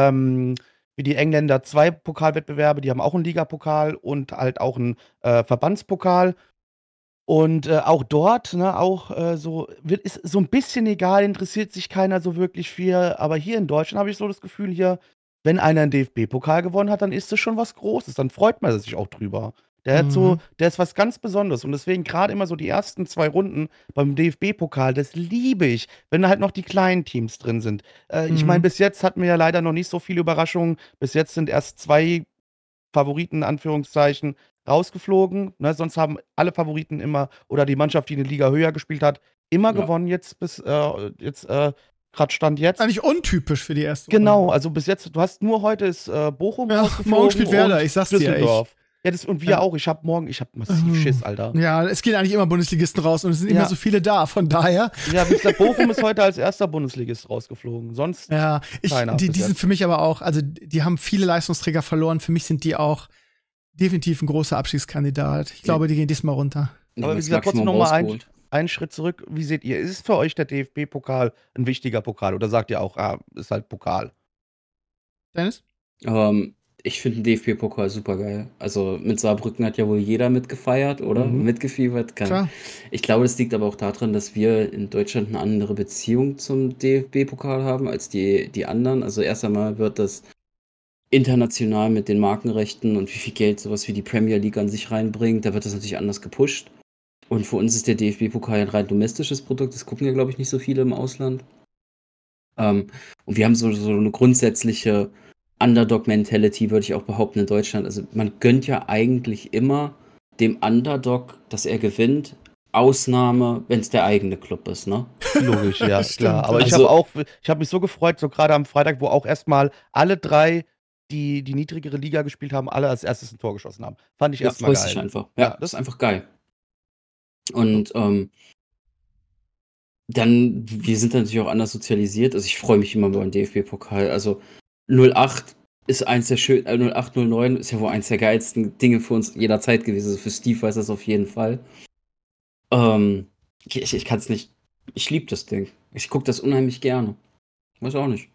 Engländer 2 Pokalwettbewerbe. Die haben auch einen Ligapokal und halt auch einen Verbandspokal. Und auch dort, ne, ist so ein bisschen egal, interessiert sich keiner so wirklich für. Aber hier in Deutschland habe ich so das Gefühl hier, wenn einer einen DFB-Pokal gewonnen hat, dann ist das schon was Großes. Dann freut man sich auch drüber. Der ist was ganz Besonderes. Und deswegen gerade immer so die ersten 2 Runden beim DFB-Pokal, das liebe ich, wenn da halt noch die kleinen Teams drin sind. Ich meine, bis jetzt hatten wir ja leider noch nicht so viele Überraschungen. Bis jetzt sind erst 2 Favoriten, in Anführungszeichen, rausgeflogen. Ne? Sonst haben alle Favoriten immer, oder die Mannschaft, die eine Liga höher gespielt hat, immer gewonnen jetzt gerade Stand jetzt. Eigentlich untypisch für die erste Runde. Genau, also bis jetzt, du hast nur heute ist Bochum rausgeflogen. Morgen spielt Werder, ich sag's dir echt. Ja, und wir auch. Ich hab massiv Schiss, Alter. Ja, es gehen eigentlich immer Bundesligisten raus und es sind nicht mehr so viele da, von daher. Ja, wie gesagt, Bochum ist heute als erster Bundesligist rausgeflogen. Sonst keiner. Die sind für mich aber auch, also die haben viele Leistungsträger verloren. Für mich sind die auch definitiv ein großer Abstiegskandidat. Ich glaube, die gehen diesmal runter. Aber wie gesagt, trotzdem nochmal einen Schritt zurück. Wie seht ihr, ist es für euch der DFB-Pokal ein wichtiger Pokal? Oder sagt ihr auch, ist halt Pokal? Dennis? Ich finde den DFB-Pokal super geil. Also mit Saarbrücken hat ja wohl jeder mitgefeiert, oder? Mitgefiebert. Klar. Ich glaube, das liegt aber auch daran, dass wir in Deutschland eine andere Beziehung zum DFB-Pokal haben als die anderen. Also erst einmal wird das international mit den Markenrechten und wie viel Geld sowas wie die Premier League an sich reinbringt, da wird das natürlich anders gepusht. Und für uns ist der DFB-Pokal ein rein domestisches Produkt. Das gucken ja, glaube ich, nicht so viele im Ausland. Und wir haben so eine grundsätzliche Underdog-Mentality, würde ich auch behaupten, in Deutschland. Also man gönnt ja eigentlich immer dem Underdog, dass er gewinnt. Ausnahme, wenn es der eigene Club ist, ne? Logisch, ja, Stimmt, klar. Aber ich also- habe mich so gefreut, so gerade am Freitag, wo auch erstmal alle drei, die niedrigere Liga gespielt haben, alle als erstes ein Tor geschossen haben. Fand ich Ja, erstmal freust dich geil. einfach. Ja, Ja, das ist einfach geil. Und dann, wir sind natürlich auch anders sozialisiert. Also ich freue mich immer über den DFB-Pokal. Also 08 ist eins der 08, 09 ist ja wohl eins der geilsten Dinge für uns jederzeit gewesen. Also für Steve weiß das auf jeden Fall. Ich kann es nicht. Ich liebe das Ding. Ich gucke das unheimlich gerne. Weiß auch nicht.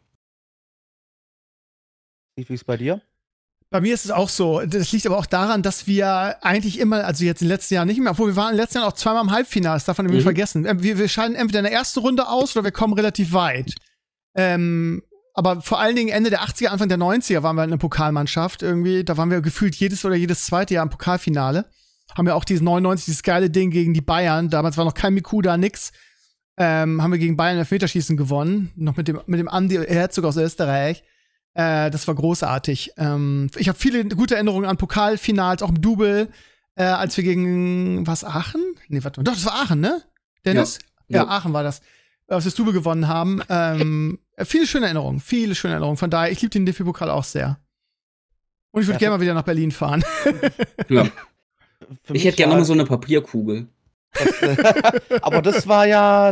Wie ist bei dir? Bei mir ist es auch so. Das liegt aber auch daran, dass wir eigentlich immer, also jetzt in den letzten Jahren nicht mehr, obwohl wir waren in den letzten Jahren auch zweimal im Halbfinale, das darf man nämlich vergessen. Wir scheiden entweder in der ersten Runde aus oder wir kommen relativ weit. Aber vor allen Dingen Ende der 80er, Anfang der 90er waren wir eine Pokalmannschaft irgendwie. Da waren wir gefühlt jedes zweite Jahr im Pokalfinale. Haben wir auch dieses 99, dieses geile Ding gegen die Bayern. Damals war noch kein Miku da, nix. Haben wir gegen Bayern Elfmeterschießen gewonnen. Noch mit dem Andi Herzog aus Österreich. Das war großartig. Ich habe viele gute Erinnerungen an Pokalfinals, auch im Double, als wir gegen, was, Aachen? Nee, warte mal. Doch, das war Aachen, ne? Dennis? Ja, Aachen war das. Als wir das Double gewonnen haben. Viele schöne Erinnerungen. Von daher, ich liebe den DFB-Pokal auch sehr. Und ich würde gerne mal wieder nach Berlin fahren. Ja. Ich hätte gerne noch mal so eine Papierkugel. Aber das war ja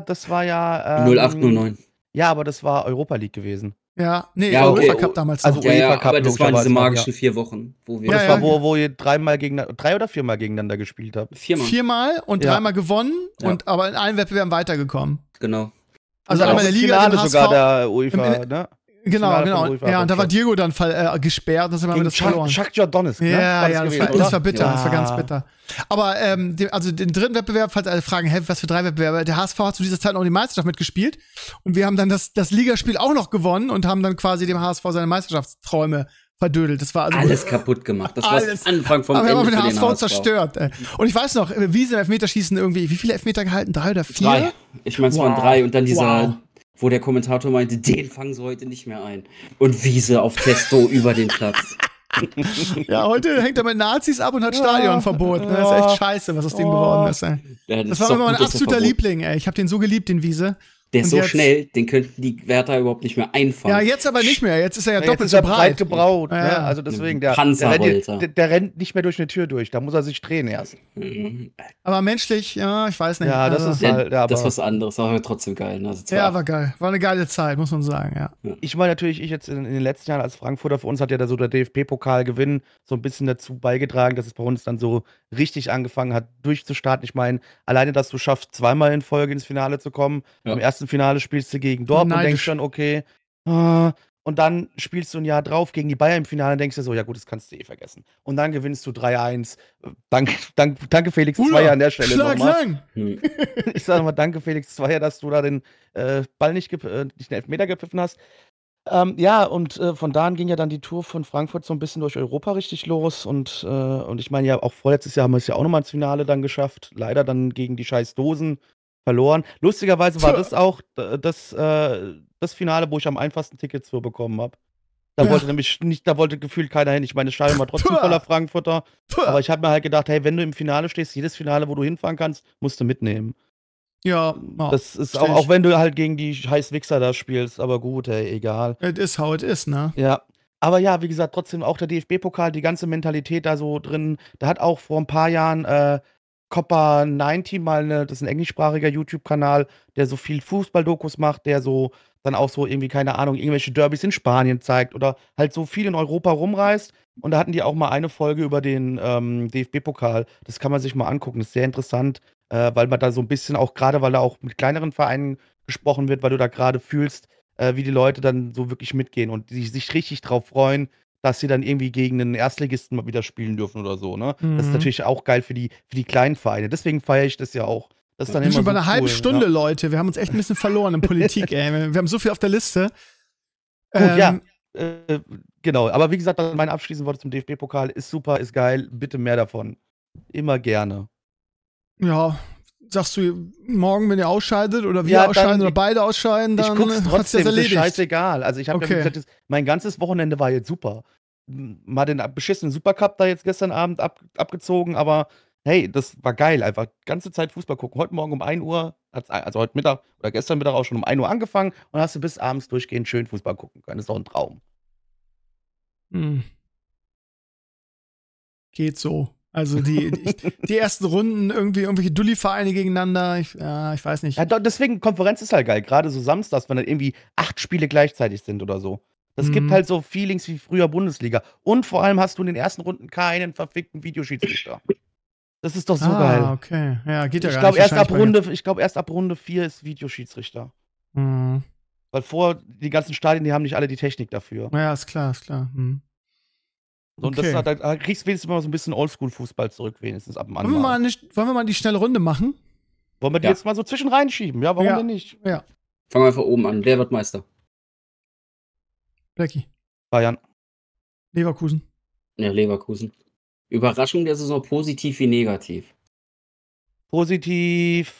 08, 09. Ja, aber das war Europa League gewesen. Ja, nee, Ja, okay. UEFA Cup damals Also noch. Ja, UEFA aber das waren diese logischerweise, magischen 4 Wochen, wo wir. Und das Ja, war, wo ihr 3 oder 4-mal gegeneinander gespielt habt. 4-mal. 4-mal und Ja. 3-mal gewonnen, Ja. aber in allen Wettbewerben weitergekommen. Genau. Also Und einmal auch in der das Liga, Finale den sogar HSV. der UEFA, ne? Genau. Finale von UEFA Ja, und da war schon. Diego dann gesperrt, das haben wir Gegen das verloren. Shakhtar Donetsk, ne? Ja, das das gewesen, war oder? bitter, das war ganz Ja. bitter. Aber den dritten Wettbewerb, falls alle fragen, hä, was für 3 Wettbewerbe, der HSV hat zu dieser Zeit noch die Meisterschaft mitgespielt und wir haben dann das Ligaspiel auch noch gewonnen und haben dann quasi dem HSV seine Meisterschaftsträume verdödelt. Das war also Alles kaputt gemacht. Das war das Anfang vom aber wir haben Ende den für den HSV zerstört. Ey. Und ich weiß noch, Wiese im Elfmeterschießen irgendwie, wie viele Elfmeter gehalten? 3 oder 4? 3. Ich meine, es waren Wow. 3 und dann dieser, Wow. wo der Kommentator meinte, den fangen sie heute nicht mehr ein. Und Wiese auf Testo über den Platz. Ja, heute hängt er mit Nazis ab und hat Stadionverbot. Ne? Das ist echt scheiße, was das Ding geworden ist. Ey. Ja, Das ist war doch immer mein gut, dass der absoluter Verbot- Liebling, ey. Ich habe den so geliebt, den Wiese. Der ist Und so jetzt- schnell, den könnten die Wärter überhaupt nicht mehr einfangen. Ja, jetzt aber nicht mehr. Jetzt ist er ja Ja, jetzt doppelt ist so er breit breit. gebraut, Ja, ne? ja. Also deswegen, Panzerholzer. der rennt nicht mehr durch eine Tür durch. Da muss er sich drehen erst. Mhm. Aber menschlich, ja, ich weiß nicht. Ja, das Also, ist Ja, halt, ja, das ist aber was anderes, aber trotzdem geil. Ne? Also ja, war geil. War eine geile Zeit, muss man sagen, ja. ich meine natürlich, ich jetzt in den letzten Jahren als Frankfurter, für uns hat ja der DFB-Pokal-Gewinn so ein bisschen dazu beigetragen, dass es bei uns dann so richtig angefangen hat, durchzustarten. Ich meine, alleine, dass du schaffst, 2-mal in Folge ins Finale zu kommen. Ja. Im ersten Finale spielst du gegen Dortmund und Neidisch. denkst schon, okay. Und dann spielst du ein Jahr drauf gegen die Bayern im Finale und denkst dir so, ja gut, das kannst du eh vergessen. Und dann gewinnst du 3-1. Danke Felix Zweier an der Stelle Schlag nochmal. lang. Hm. Ich sage mal, danke Felix Zweier, dass du da den Ball nicht den Elfmeter gepfiffen hast. Ja, und von da an ging ja dann die Tour von Frankfurt so ein bisschen durch Europa richtig los. Und ich meine ja, auch vorletztes Jahr haben wir es ja auch nochmal ins Finale dann geschafft. Leider dann gegen die scheiß Dosen verloren. Lustigerweise war das auch das Finale, wo ich am einfachsten Tickets für bekommen habe. Da Ja. wollte nämlich nicht, da wollte gefühlt keiner hin. Ich meine, das Stadion war trotzdem voller Frankfurter. Aber ich habe mir halt gedacht, hey, wenn du im Finale stehst, jedes Finale, wo du hinfahren kannst, musst du mitnehmen. Ja, Das ist versteh ich. auch wenn du halt gegen die scheiß Wichser da spielst, aber gut, ey, egal. it is how it is, ne? Ja. Aber ja, wie gesagt, trotzdem auch der DFB-Pokal, die ganze Mentalität da so drin. Da hat auch vor ein paar Jahren Copper 90 mal das ist ein englischsprachiger YouTube-Kanal, der so viel Fußball-Dokus macht, der so dann auch so irgendwie, keine Ahnung, irgendwelche Derbys in Spanien zeigt oder halt so viel in Europa rumreist. Und da hatten die auch mal eine Folge über den DFB-Pokal. Das kann man sich mal angucken. Das ist sehr interessant, weil man da so ein bisschen auch, gerade weil da auch mit kleineren Vereinen gesprochen wird, weil du da gerade fühlst, wie die Leute dann so wirklich mitgehen und die sich richtig drauf freuen, dass sie dann irgendwie gegen einen Erstligisten mal wieder spielen dürfen oder so, ne? Das ist Mhm. natürlich auch geil für die kleinen Vereine. Deswegen feiere ich das ja auch. Das ist dann Wir sind immer schon bei so einer halben cool, Stunde, ja. Leute. Wir haben uns echt ein bisschen verloren in Politik, ey. Wir haben so viel auf der Liste. Gut, ja. Genau. Aber wie gesagt, mein abschließendes Wort zum DFB-Pokal ist super, ist geil. Bitte mehr davon. Immer gerne. Ja, sagst du morgen, wenn ihr ausscheidet oder wir Ja, ausscheiden dann- oder beide ausscheiden, Ich dann guck's hat's trotzdem, das es ist erledigt. scheißegal. Also ich habe Okay. ja gesagt, mein ganzes Wochenende war jetzt super. Mal den beschissenen Supercup da jetzt gestern Abend abgezogen, aber hey, das war geil. Einfach ganze Zeit Fußball gucken. Heute Morgen um 1 Uhr, also heute Mittag oder gestern Mittag auch schon um 1 Uhr angefangen und hast du bis abends durchgehend schön Fußball gucken können. Das ist doch ein Traum. Hm. Geht so. Also die ersten Runden irgendwelche Dulli-Vereine gegeneinander. Ich weiß nicht. Ja, deswegen, Konferenz ist halt geil. Gerade so samstags, wenn dann irgendwie 8 Spiele gleichzeitig sind oder so. Das gibt halt so Feelings wie früher Bundesliga. Und vor allem hast du in den ersten Runden keinen verfickten Videoschiedsrichter. Das ist doch so geil. Okay. Ja, geht ja Ich gar glaube, nicht. erst ab Runde 4 ist Videoschiedsrichter. Mhm. Weil die ganzen Stadien, die haben nicht alle die Technik dafür. Ja, ist klar. Hm. Und Okay. da kriegst du wenigstens mal so ein bisschen Oldschool-Fußball zurück, wenigstens ab dem Wollen wir mal die schnelle Runde machen? Wollen wir die jetzt mal so zwischen reinschieben? Ja, warum denn nicht? Ja. Fangen wir einfach oben an. Wer wird Meister? Blackie. Bayern. Leverkusen. Ja, Leverkusen. Überraschung der Saison, positiv wie negativ? Positiv.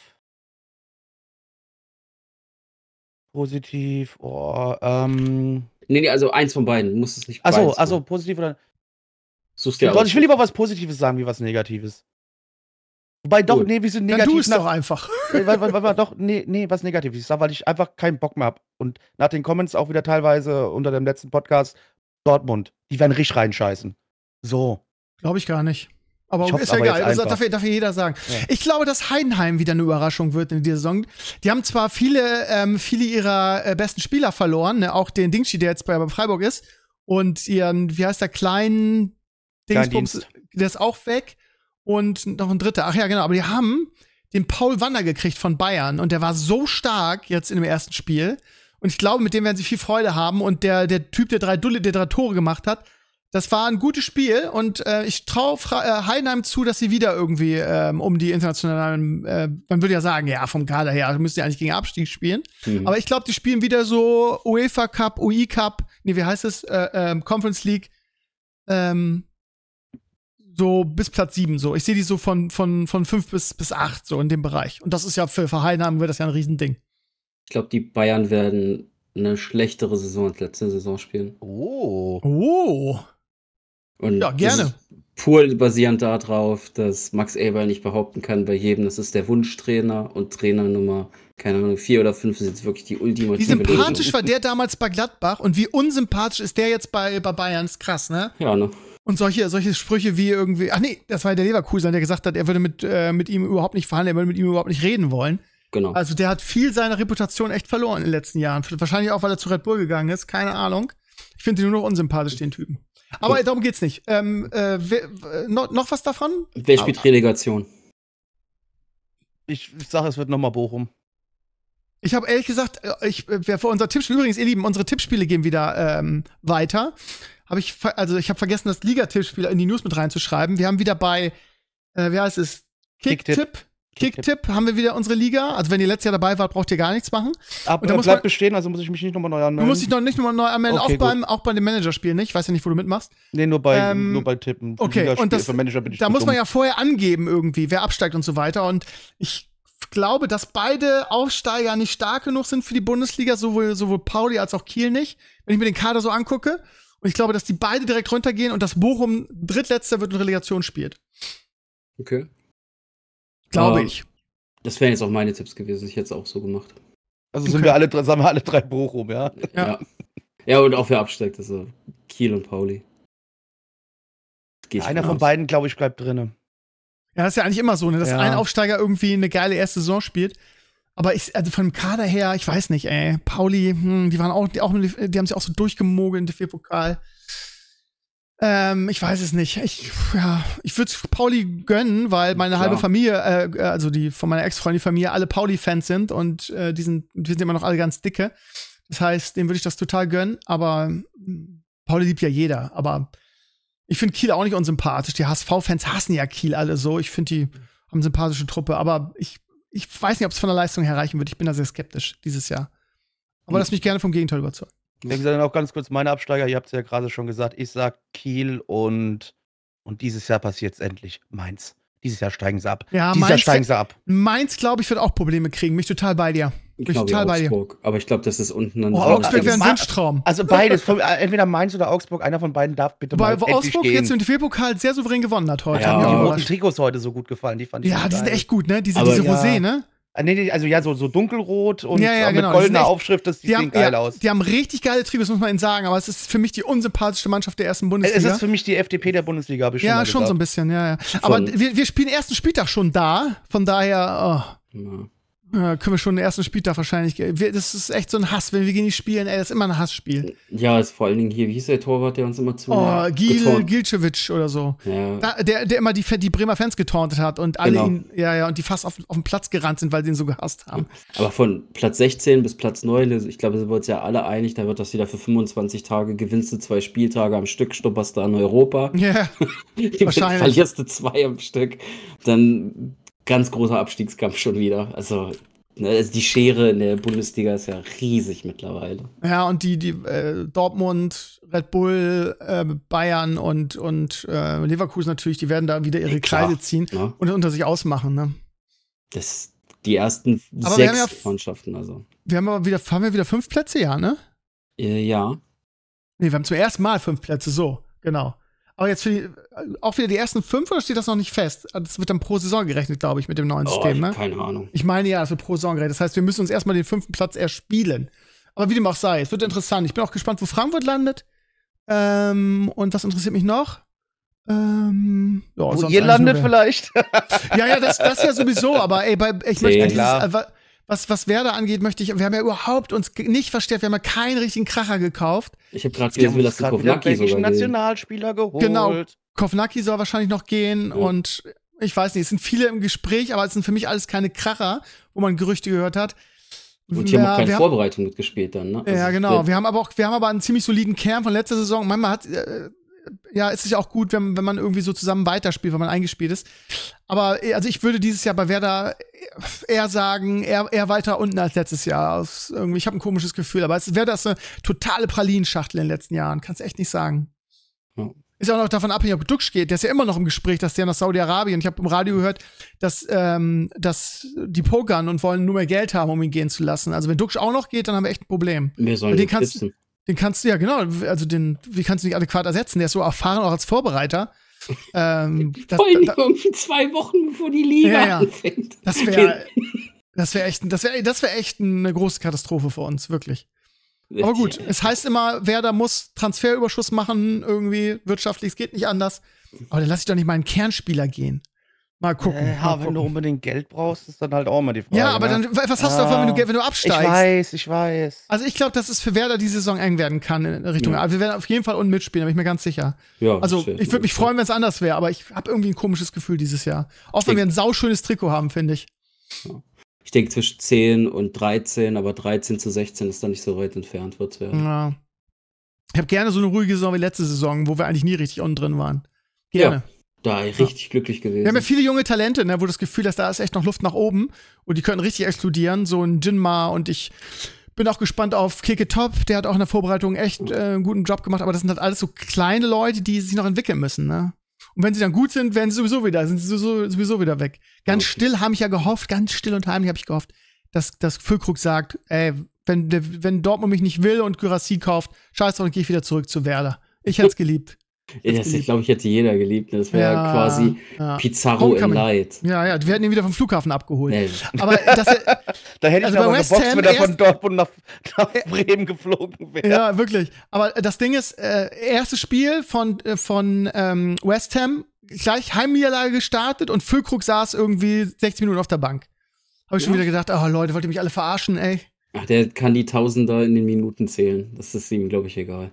Nee, also eins von beiden. Du musst es nicht beides Achso, machen. positiv oder. Suchst dir aus. Ich will lieber was Positives sagen, wie was Negatives. Wobei doch, Gut. nee, wir sind Dann negativ. tu es doch einfach. Doch, nee, was Negatives. Ich sag, weil ich einfach keinen Bock mehr hab. Und nach den Comments auch wieder teilweise unter dem letzten Podcast, Dortmund, die werden richtig reinscheißen. So. Glaube ich gar nicht. Aber Ich hoff's ist ja aber egal. jetzt Das einfach. darf jeder sagen. Ja. Ich glaube, dass Heidenheim wieder eine Überraschung wird in dieser Saison. Die haben zwar viele ihrer besten Spieler verloren, ne? Auch den Dingschi, der jetzt bei Freiburg ist. Und ihren, wie heißt der, kleinen Dingsbums, Kleindienst. der ist auch weg. Und noch ein dritter. Ach ja, genau. Aber die haben den Paul Wander gekriegt von Bayern. Und der war so stark jetzt in dem ersten Spiel. Und ich glaube, mit dem werden sie viel Freude haben. Und der Typ, der drei Tore gemacht hat, das war ein gutes Spiel. Und ich traue Heidenheim zu, dass sie wieder irgendwie um die internationalen, man würde ja sagen, ja, vom Kader her, müssen die eigentlich gegen Abstieg spielen. Aber ich glaube, die spielen wieder so UEFA Cup, UI Cup, nee, wie heißt es? Conference League. So bis Platz 7 so. Ich sehe die so von 5 bis 8 so in dem Bereich. Und das ist ja für Heidenheim wird das ja ein Riesending. Ich glaube, die Bayern werden eine schlechtere Saison als letzte Saison spielen. Oh. Und Ja, gerne. Das ist pur basierend darauf, dass Max Eberl nicht behaupten kann bei jedem, das ist der Wunschtrainer und Trainer Nummer, keine Ahnung, 4 oder 5 ist jetzt wirklich die ultimative Wie sympathisch Lösung. war der damals bei Gladbach und wie unsympathisch ist der jetzt bei Bayern? Ist krass, ne? Ja, ne? Und solche Sprüche wie irgendwie, ach nee, das war der Leverkusen, der gesagt hat, er würde mit ihm überhaupt nicht verhandeln, er würde mit ihm überhaupt nicht reden wollen. Genau. Also der hat viel seiner Reputation echt verloren in den letzten Jahren. Wahrscheinlich auch, weil er zu Red Bull gegangen ist, keine Ahnung. Ich finde ihn nur noch unsympathisch, den Typen. Aber darum geht's nicht. Noch was davon? Wer spielt Relegation? Ich sage, es wird nochmal Bochum. Ich habe ehrlich gesagt, für unser Tippspiel, übrigens, ihr Lieben, unsere Tippspiele gehen wieder weiter. Ich habe vergessen, das Liga-Tippspiel in die News mit reinzuschreiben. Wir haben wieder bei, wie heißt es? Kicktipp haben wir wieder unsere Liga. Also wenn ihr letztes Jahr dabei wart, braucht ihr gar nichts machen. Aber bleibt bestehen, also muss ich mich nicht nochmal neu anmelden. Du musst dich noch nicht nochmal neu anmelden, Okay, auch bei dem Managerspiel nicht. Ich weiß ja nicht, wo du mitmachst. Nee, nur bei Tippen. Für Okay, Ligaspiel, und für Manager bin ich da zu muss man dumm. ja vorher angeben irgendwie, wer absteigt und so weiter. Und ich glaube, dass beide Aufsteiger nicht stark genug sind für die Bundesliga, sowohl Pauli als auch Kiel nicht, wenn ich mir den Kader so angucke. Und ich glaube, dass die beide direkt runtergehen und dass Bochum drittletzter wird und Relegation spielt. Okay. Glaube ich. Das wären jetzt auch meine Tipps gewesen. Ich hätte es auch so gemacht. Also sind wir alle drei Bochum, ja? Ja, und auch wer absteigt, also Kiel und Pauli. Einer von beiden, glaube ich, bleibt drinne. Ja, das ist ja eigentlich immer so, ne, dass ein Aufsteiger irgendwie eine geile erste Saison spielt. Aber also von dem Kader her, ich weiß nicht, ey. Pauli, die waren die haben sich auch so durchgemogelt im DFB-Pokal. Ich weiß es nicht. Ich würde Pauli gönnen, weil meine halbe Familie, also die von meiner Ex-Freundin, die Familie, alle Pauli-Fans sind und wir sind immer noch alle ganz dicke. Das heißt, dem würde ich das total gönnen, aber Pauli liebt ja jeder, aber ich finde Kiel auch nicht unsympathisch. Die HSV-Fans hassen ja Kiel alle so. Ich finde, die haben eine sympathische Truppe, aber ich weiß nicht, ob es von der Leistung her reichen wird. Ich bin da sehr skeptisch dieses Jahr. Aber lass mich gerne vom Gegenteil überzeugen. Wie gesagt, dann auch ganz kurz meine Absteiger. Ihr habt es ja gerade schon gesagt. Ich sag Kiel und dieses Jahr passiert es endlich. Mainz. Dieses Jahr steigen sie ab. Ja, Dieses Jahr steigen sie ab. Mainz, glaube ich, wird auch Probleme kriegen. Bin ich total bei dir. Ich glaube Augsburg. Aber ich glaube, das ist unten dann. Augsburg wäre ein Wunschtraum. Also beides. Entweder Mainz oder Augsburg. Einer von beiden darf bitte mal endlich Augsburg gehen. jetzt im DFB-Pokal sehr souverän gewonnen hat heute. Ja, die roten Trikots heute so gut gefallen. Die fand ich die sind echt gut, ne? Diese Aber Rosé, ne? Nee, also ja, so dunkelrot und genau. mit goldener Aufschrift, das sieht geil aus. Die haben richtig geile Trikots, muss man ihnen sagen, aber es ist für mich die unsympathischste Mannschaft der ersten Bundesliga. Es ist für mich die FDP der Bundesliga, habe ich schon mal gesagt. Ja, schon so ein bisschen, ja. Aber wir spielen den ersten Spieltag schon da, von daher, können wir schon den ersten Spieltag wahrscheinlich. Das ist echt so ein Hass, wenn wir gegen die spielen, das ist immer ein Hassspiel. Ja, ist vor allen Dingen hier, wie hieß der Torwart, der uns immer zu. Gilcevic oder so. Ja. Der immer die Bremer Fans getauntet hat und alle ihn, und die fast auf den Platz gerannt sind, weil sie ihn so gehasst haben. Aber von Platz 16 bis Platz 9, ich glaube, sind wir uns ja alle einig, da wird das wieder für 25 Tage, gewinnst du 2 Spieltage am Stück, stupperst du an Europa. Ja, wahrscheinlich. Verlierst du 2 am Stück, dann ganz großer Abstiegskampf schon wieder. Also die Schere in der Bundesliga ist ja riesig mittlerweile. Ja, und die Dortmund, Red Bull, Bayern und Leverkusen natürlich, die werden da wieder ihre Kreise ziehen und unter sich ausmachen, ne? Das die ersten aber 6 Mannschaften, also. Haben wir wieder 5 Plätze, ja, ne? Ja. Nee, wir haben zum ersten Mal 5 Plätze, so, genau. Aber jetzt auch wieder die ersten 5 oder steht das noch nicht fest? Das wird dann pro Saison gerechnet, glaube ich, mit dem neuen System, ne? Keine Ahnung. Ich meine ja, es wird pro Saison gerechnet. Das heißt, wir müssen uns erstmal den 5. Platz erspielen. Aber wie dem auch sei, es wird interessant. Ich bin auch gespannt, wo Frankfurt landet. Und was interessiert mich noch? Wo ihr landet vielleicht? Ja, das ja sowieso, aber ey, ich möchte dieses, was Werder angeht, wir haben ja überhaupt uns nicht verstärkt, wir haben ja keinen richtigen Kracher gekauft. Ich habe gerade gelesen, dass Kovnacki sogar Nationalspieler geholt. Genau, Kovnacki soll wahrscheinlich noch gehen und ich weiß nicht, es sind viele im Gespräch, aber es sind für mich alles keine Kracher, wo man Gerüchte gehört hat. Und die haben auch keine Vorbereitung mitgespielt dann, ne? Also ja, genau. Wir haben aber einen ziemlich soliden Kern von letzter Saison. Manchmal ist es ja auch gut, wenn man irgendwie so zusammen weiterspielt, wenn man eingespielt ist. Aber also ich würde dieses Jahr bei Werder eher sagen, eher weiter unten als letztes Jahr. Ich habe ein komisches Gefühl, aber Werder ist eine totale Pralinenschachtel in den letzten Jahren. Kannst echt nicht sagen. Ja. Ist ja auch noch davon abhängig, ob Duxch geht. Der ist ja immer noch im Gespräch, dass der nach Saudi-Arabien. Ich habe im Radio gehört, dass die pokern und wollen nur mehr Geld haben, um ihn gehen zu lassen. Also wenn Duxch auch noch geht, dann haben wir echt ein Problem. Wir sollen den kannst du, ja genau, also wie kannst du nicht adäquat ersetzen? Der ist so erfahren auch als Vorbereiter. Vor allem irgendwie 2 Wochen, bevor die Liga anfängt. Das wäre echt eine große Katastrophe für uns, wirklich. Aber gut, es heißt immer, Werder muss Transferüberschuss machen, irgendwie wirtschaftlich, es geht nicht anders. Aber dann lass ich doch nicht mal einen Kernspieler gehen. Mal gucken. Wenn du unbedingt Geld brauchst, ist dann halt auch mal die Frage. Ja, aber dann, was hast du davon, wenn du absteigst? Ich weiß. Also ich glaube, dass es für Werder die Saison eng werden kann in Richtung. Also wir werden auf jeden Fall unten mitspielen, da bin ich mir ganz sicher. Ja, also ich würde mich freuen, wenn es anders wäre, aber ich habe irgendwie ein komisches Gefühl dieses Jahr. Auch wenn wir ein sauschönes Trikot haben, finde ich. Ja. Ich denke zwischen 10 und 13, aber 13-16 ist dann nicht so weit entfernt, wird es werden. Ja. Ich habe gerne so eine ruhige Saison wie letzte Saison, wo wir eigentlich nie richtig unten drin waren. Gerne. Ja. Da richtig glücklich gewesen. Wir haben ja viele junge Talente, ne, wo das Gefühl ist, da ist echt noch Luft nach oben und die können richtig explodieren. So ein Jinma und ich bin auch gespannt auf Keke Top. Der hat auch in der Vorbereitung echt einen guten Job gemacht, aber das sind halt alles so kleine Leute, die sich noch entwickeln müssen, ne? Und wenn sie dann gut sind, sind sie sowieso wieder weg. Ganz still habe ich ja gehofft, ganz still und heimlich habe ich gehofft, dass Füllkrug sagt, ey, wenn Dortmund mich nicht will und Guirassy kauft, scheiß drauf, dann gehe ich wieder zurück zu Werder. Ich hätte es geliebt. Ich glaube, ich hätte jeder geliebt. Das wäre quasi Pizarro in Light. Ja, wir hätten ihn wieder vom Flughafen abgeholt. Nee. Aber da hätte ich aber geboxt, wenn er von Dortmund nach Bremen geflogen wäre. Ja, wirklich. Aber das Ding ist, erstes Spiel von West Ham, gleich Heimniederlage gestartet und Füllkrug saß irgendwie 60 Minuten auf der Bank. Habe ich schon wieder gedacht, oh Leute, wollt ihr mich alle verarschen, ey? Ach, der kann die Tausender in den Minuten zählen. Das ist ihm, glaube ich, egal.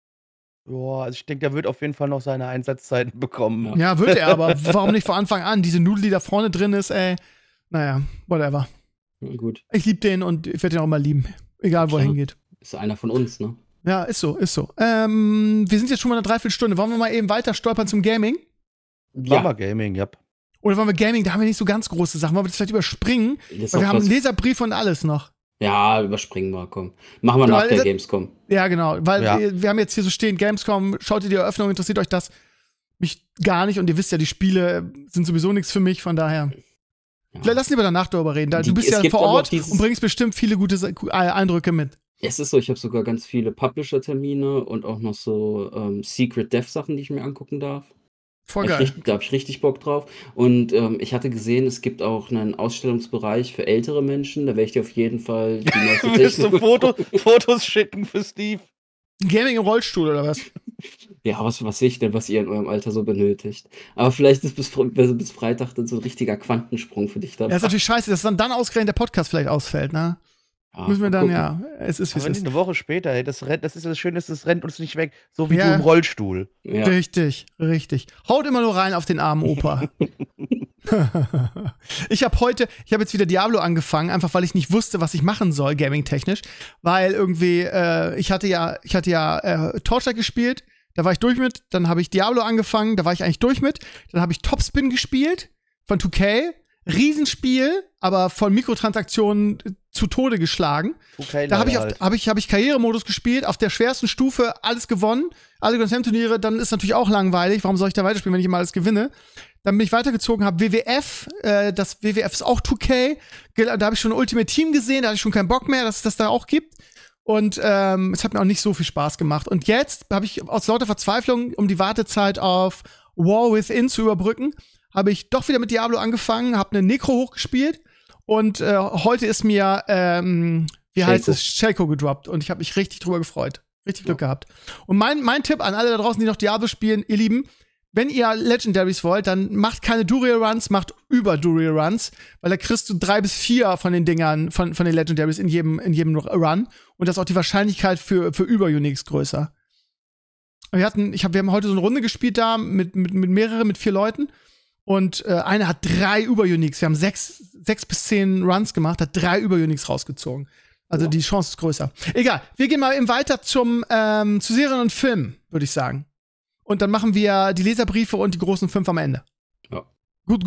Ja, also ich denke, der wird auf jeden Fall noch seine Einsatzzeiten bekommen. Ja, wird er, aber warum nicht von Anfang an? Diese Nudel, die da vorne drin ist, ey. Naja, whatever. Ja, gut. Ich liebe den und ich werde den auch immer lieben. Egal, wo er hingeht. Ist einer von uns, ne? Ja, ist so, ist so. Wir sind jetzt schon mal eine Dreiviertelstunde. Wollen wir mal eben weiter stolpern zum Gaming? War Gaming, ja. Oder wollen wir Gaming, da haben wir nicht so ganz große Sachen. Wollen wir das vielleicht überspringen? Weil wir haben Leserbriefe und alles noch. Ja, überspringen wir, komm. Machen wir nach der Gamescom. Ja, genau. Weil wir haben jetzt hier so stehen, Gamescom, schaut ihr die Eröffnung, interessiert euch das? Mich gar nicht. Und ihr wisst ja, die Spiele sind sowieso nichts für mich, von daher. Vielleicht lassen wir danach darüber reden. Du bist ja vor Ort und bringst bestimmt viele gute Eindrücke mit. Es ist so, ich habe sogar ganz viele Publisher-Termine und auch noch so Secret Dev-Sachen, die ich mir angucken darf. Voll geil. Da habe ich richtig Bock drauf. Und ich hatte gesehen, es gibt auch einen Ausstellungsbereich für ältere Menschen. Da werde ich dir auf jeden Fall die neueste Willst du Fotos schicken für Steve? Gaming im Rollstuhl oder was? Ja, was weiß ich denn, was ihr in eurem Alter so benötigt. Aber vielleicht ist bis Freitag dann so ein richtiger Quantensprung für dich da. Ja, ist natürlich scheiße, dass dann ausgerechnet der Podcast vielleicht ausfällt, ne? Ja, müssen wir dann, es ist wie es ist. Eine Woche später, ey, das ist das Schöne, das rennt uns nicht weg, so wie du im Rollstuhl. Ja. Richtig. Haut immer nur rein auf den armen Opa. Ich habe jetzt wieder Diablo angefangen, einfach weil ich nicht wusste, was ich machen soll, gaming-technisch. Weil irgendwie, ich hatte ja Torchlight gespielt, da war ich durch mit, dann habe ich Diablo angefangen, da war ich eigentlich durch mit, dann habe ich Topspin gespielt von 2K, Riesenspiel, aber von Mikrotransaktionen zu Tode geschlagen. Da habe ich Karrieremodus gespielt, auf der schwersten Stufe alles gewonnen, alle Grand Slam Turniere, dann ist natürlich auch langweilig, warum soll ich da weiterspielen, wenn ich immer alles gewinne? Dann bin ich weitergezogen, habe WWF, das WWF ist auch 2K, da habe ich schon ein Ultimate Team gesehen, da hatte ich schon keinen Bock mehr, dass es das da auch gibt. Und es hat mir auch nicht so viel Spaß gemacht. Und jetzt habe ich aus lauter Verzweiflung, um die Wartezeit auf War Within zu überbrücken, habe ich doch wieder mit Diablo angefangen, habe eine Necro hochgespielt und heute ist mir, Shaco gedroppt und ich habe mich richtig drüber gefreut. Richtig Glück gehabt. Und mein Tipp an alle da draußen, die noch Diablo spielen, ihr Lieben, wenn ihr Legendaries wollt, dann macht keine Duriel-Runs, macht über Duriel-Runs, weil da kriegst du 3 bis 4 von den Dingern, von den Legendaries in jedem Run und das ist auch die Wahrscheinlichkeit für Über-Uniques größer. Wir haben heute so eine Runde gespielt da mit 4 Leuten. Und einer hat 3 Über-Uniques. Wir haben 6 bis 10 Runs gemacht, hat 3 Über-Uniques rausgezogen. Also die Chance ist größer. Egal, wir gehen mal eben weiter zu Serien und Filmen, würde ich sagen. Und dann machen wir die Leserbriefe und die großen 5 am Ende. Ja. Gut?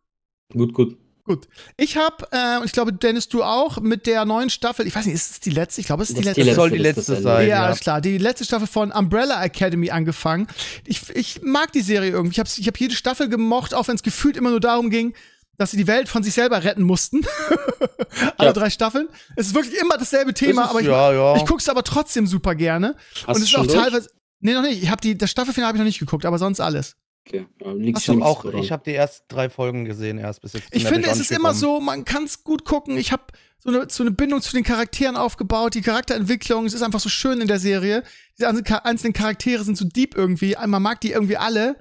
Gut. Ich habe, ich glaube, Dennis, du auch, mit der neuen Staffel, ich weiß nicht, ist es die letzte? Ich glaube, es ist die letzte. Das soll die letzte sein. Ja, alles klar. Die letzte Staffel von Umbrella Academy angefangen. Ich mag die Serie irgendwie. Ich hab jede Staffel gemocht, auch wenn es gefühlt immer nur darum ging, dass sie die Welt von sich selber retten mussten. Alle 3 Staffeln. Es ist wirklich immer dasselbe Thema, aber ich guck's aber trotzdem super gerne. Hast und es ist auch teilweise. Nee, noch nicht. Das Staffelfinale habe ich noch nicht geguckt, aber sonst alles. Okay. Ich habe die ersten 3 Folgen gesehen erst bis jetzt. Ich finde, es ist immer so, man kann es gut gucken. Ich habe so eine Bindung zu den Charakteren aufgebaut, die Charakterentwicklung, es ist einfach so schön in der Serie. Diese einzelnen Charaktere sind so deep irgendwie. Man mag die irgendwie alle.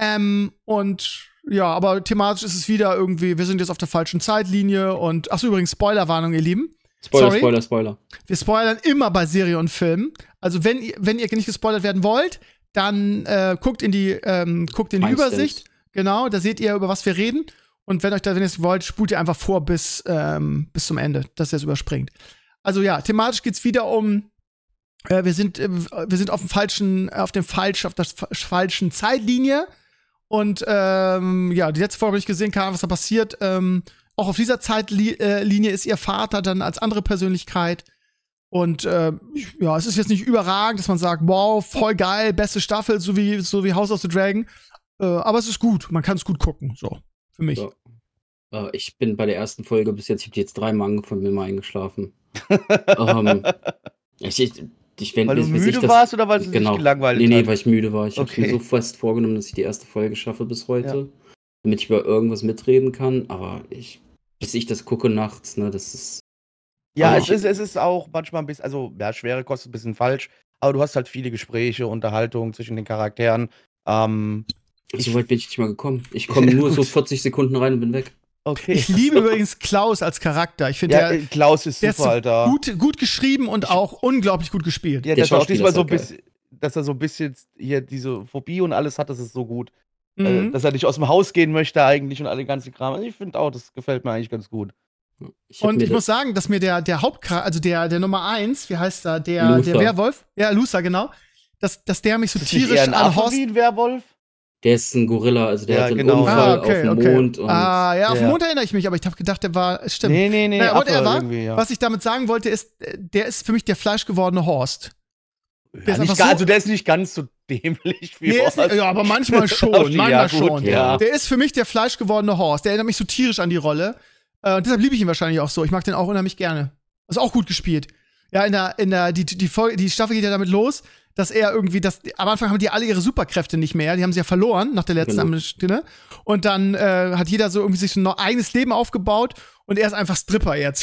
Und ja, aber thematisch ist es wieder irgendwie, wir sind jetzt auf der falschen Zeitlinie und achso, übrigens, Spoilerwarnung, ihr Lieben. Spoiler. Wir spoilern immer bei Serie und Film. Also wenn ihr nicht gespoilert werden wollt, dann guckt in die Übersicht. Genau, da seht ihr, über was wir reden. Und wenn ihr es wollt, spult ihr einfach vor bis zum Ende, dass ihr es überspringt. Also ja, thematisch geht's wieder um wir sind auf der falschen Zeitlinie. Und die letzte Folge habe ich gesehen, keine Ahnung, was da passiert. Auch auf dieser Zeitlinie ist ihr Vater dann als andere Persönlichkeit. Und es ist jetzt nicht überragend, dass man sagt, wow, voll geil, beste Staffel, so wie House of the Dragon. Aber es ist gut, man kann es gut gucken, so, für mich. Ja. Ich bin bei der ersten Folge bis jetzt, ich habe die jetzt 3-mal angefangen, bin mal eingeschlafen. Weil du müde warst oder weil es dich gelangweilt hat? Nee, weil ich müde war. Ich habe mir so fest vorgenommen, dass ich die erste Folge schaffe bis heute, damit ich über irgendwas mitreden kann. Aber bis ich das gucke nachts, ne, das ist. Ja, es ist auch manchmal ein bisschen, also schwere Kost ist ein bisschen falsch, aber du hast halt viele Gespräche, Unterhaltung zwischen den Charakteren. So weit bin ich nicht mal gekommen. Ich komme nur so 40 Sekunden rein und bin weg. Okay. Ich liebe übrigens Klaus als Charakter. Ich finde, Klaus ist super, Alter. Gut geschrieben und auch unglaublich gut gespielt. Ja, der ist auch diesmal so ein bisschen, dass er so ein bisschen hier diese Phobie und alles hat, das ist so gut. Dass er nicht aus dem Haus gehen möchte eigentlich und alle ganze Kram. Also ich finde auch, das gefällt mir eigentlich ganz gut. Und ich muss sagen, dass mir der Hauptcharakter, also der Nummer 1, wie heißt er, der Werwolf, ja, Luther, genau, dass der mich so tierisch an Horst. Wie ein Werwolf? Der ist ein Gorilla, also der hat einen Unfall auf dem Mond. Und auf dem Mond erinnere ich mich, aber ich habe gedacht, der war, stimmt. Nee, was ich damit sagen wollte, ist, der ist für mich der fleischgewordene Horst. Also der ist nicht ganz so dämlich wie Horst. Aber manchmal schon, Ja. Der ist für mich der fleischgewordene Horst, der erinnert mich so tierisch an die Rolle. Deshalb liebe ich ihn wahrscheinlich auch so. Ich mag den auch unheimlich gerne. Also auch gut gespielt. Ja, die Staffel geht ja damit los, dass er irgendwie, am Anfang haben die alle ihre Superkräfte nicht mehr. Die haben sie ja verloren nach der letzten Stunde. Und dann hat jeder so irgendwie sich so ein eigenes Leben aufgebaut und er ist einfach Stripper jetzt.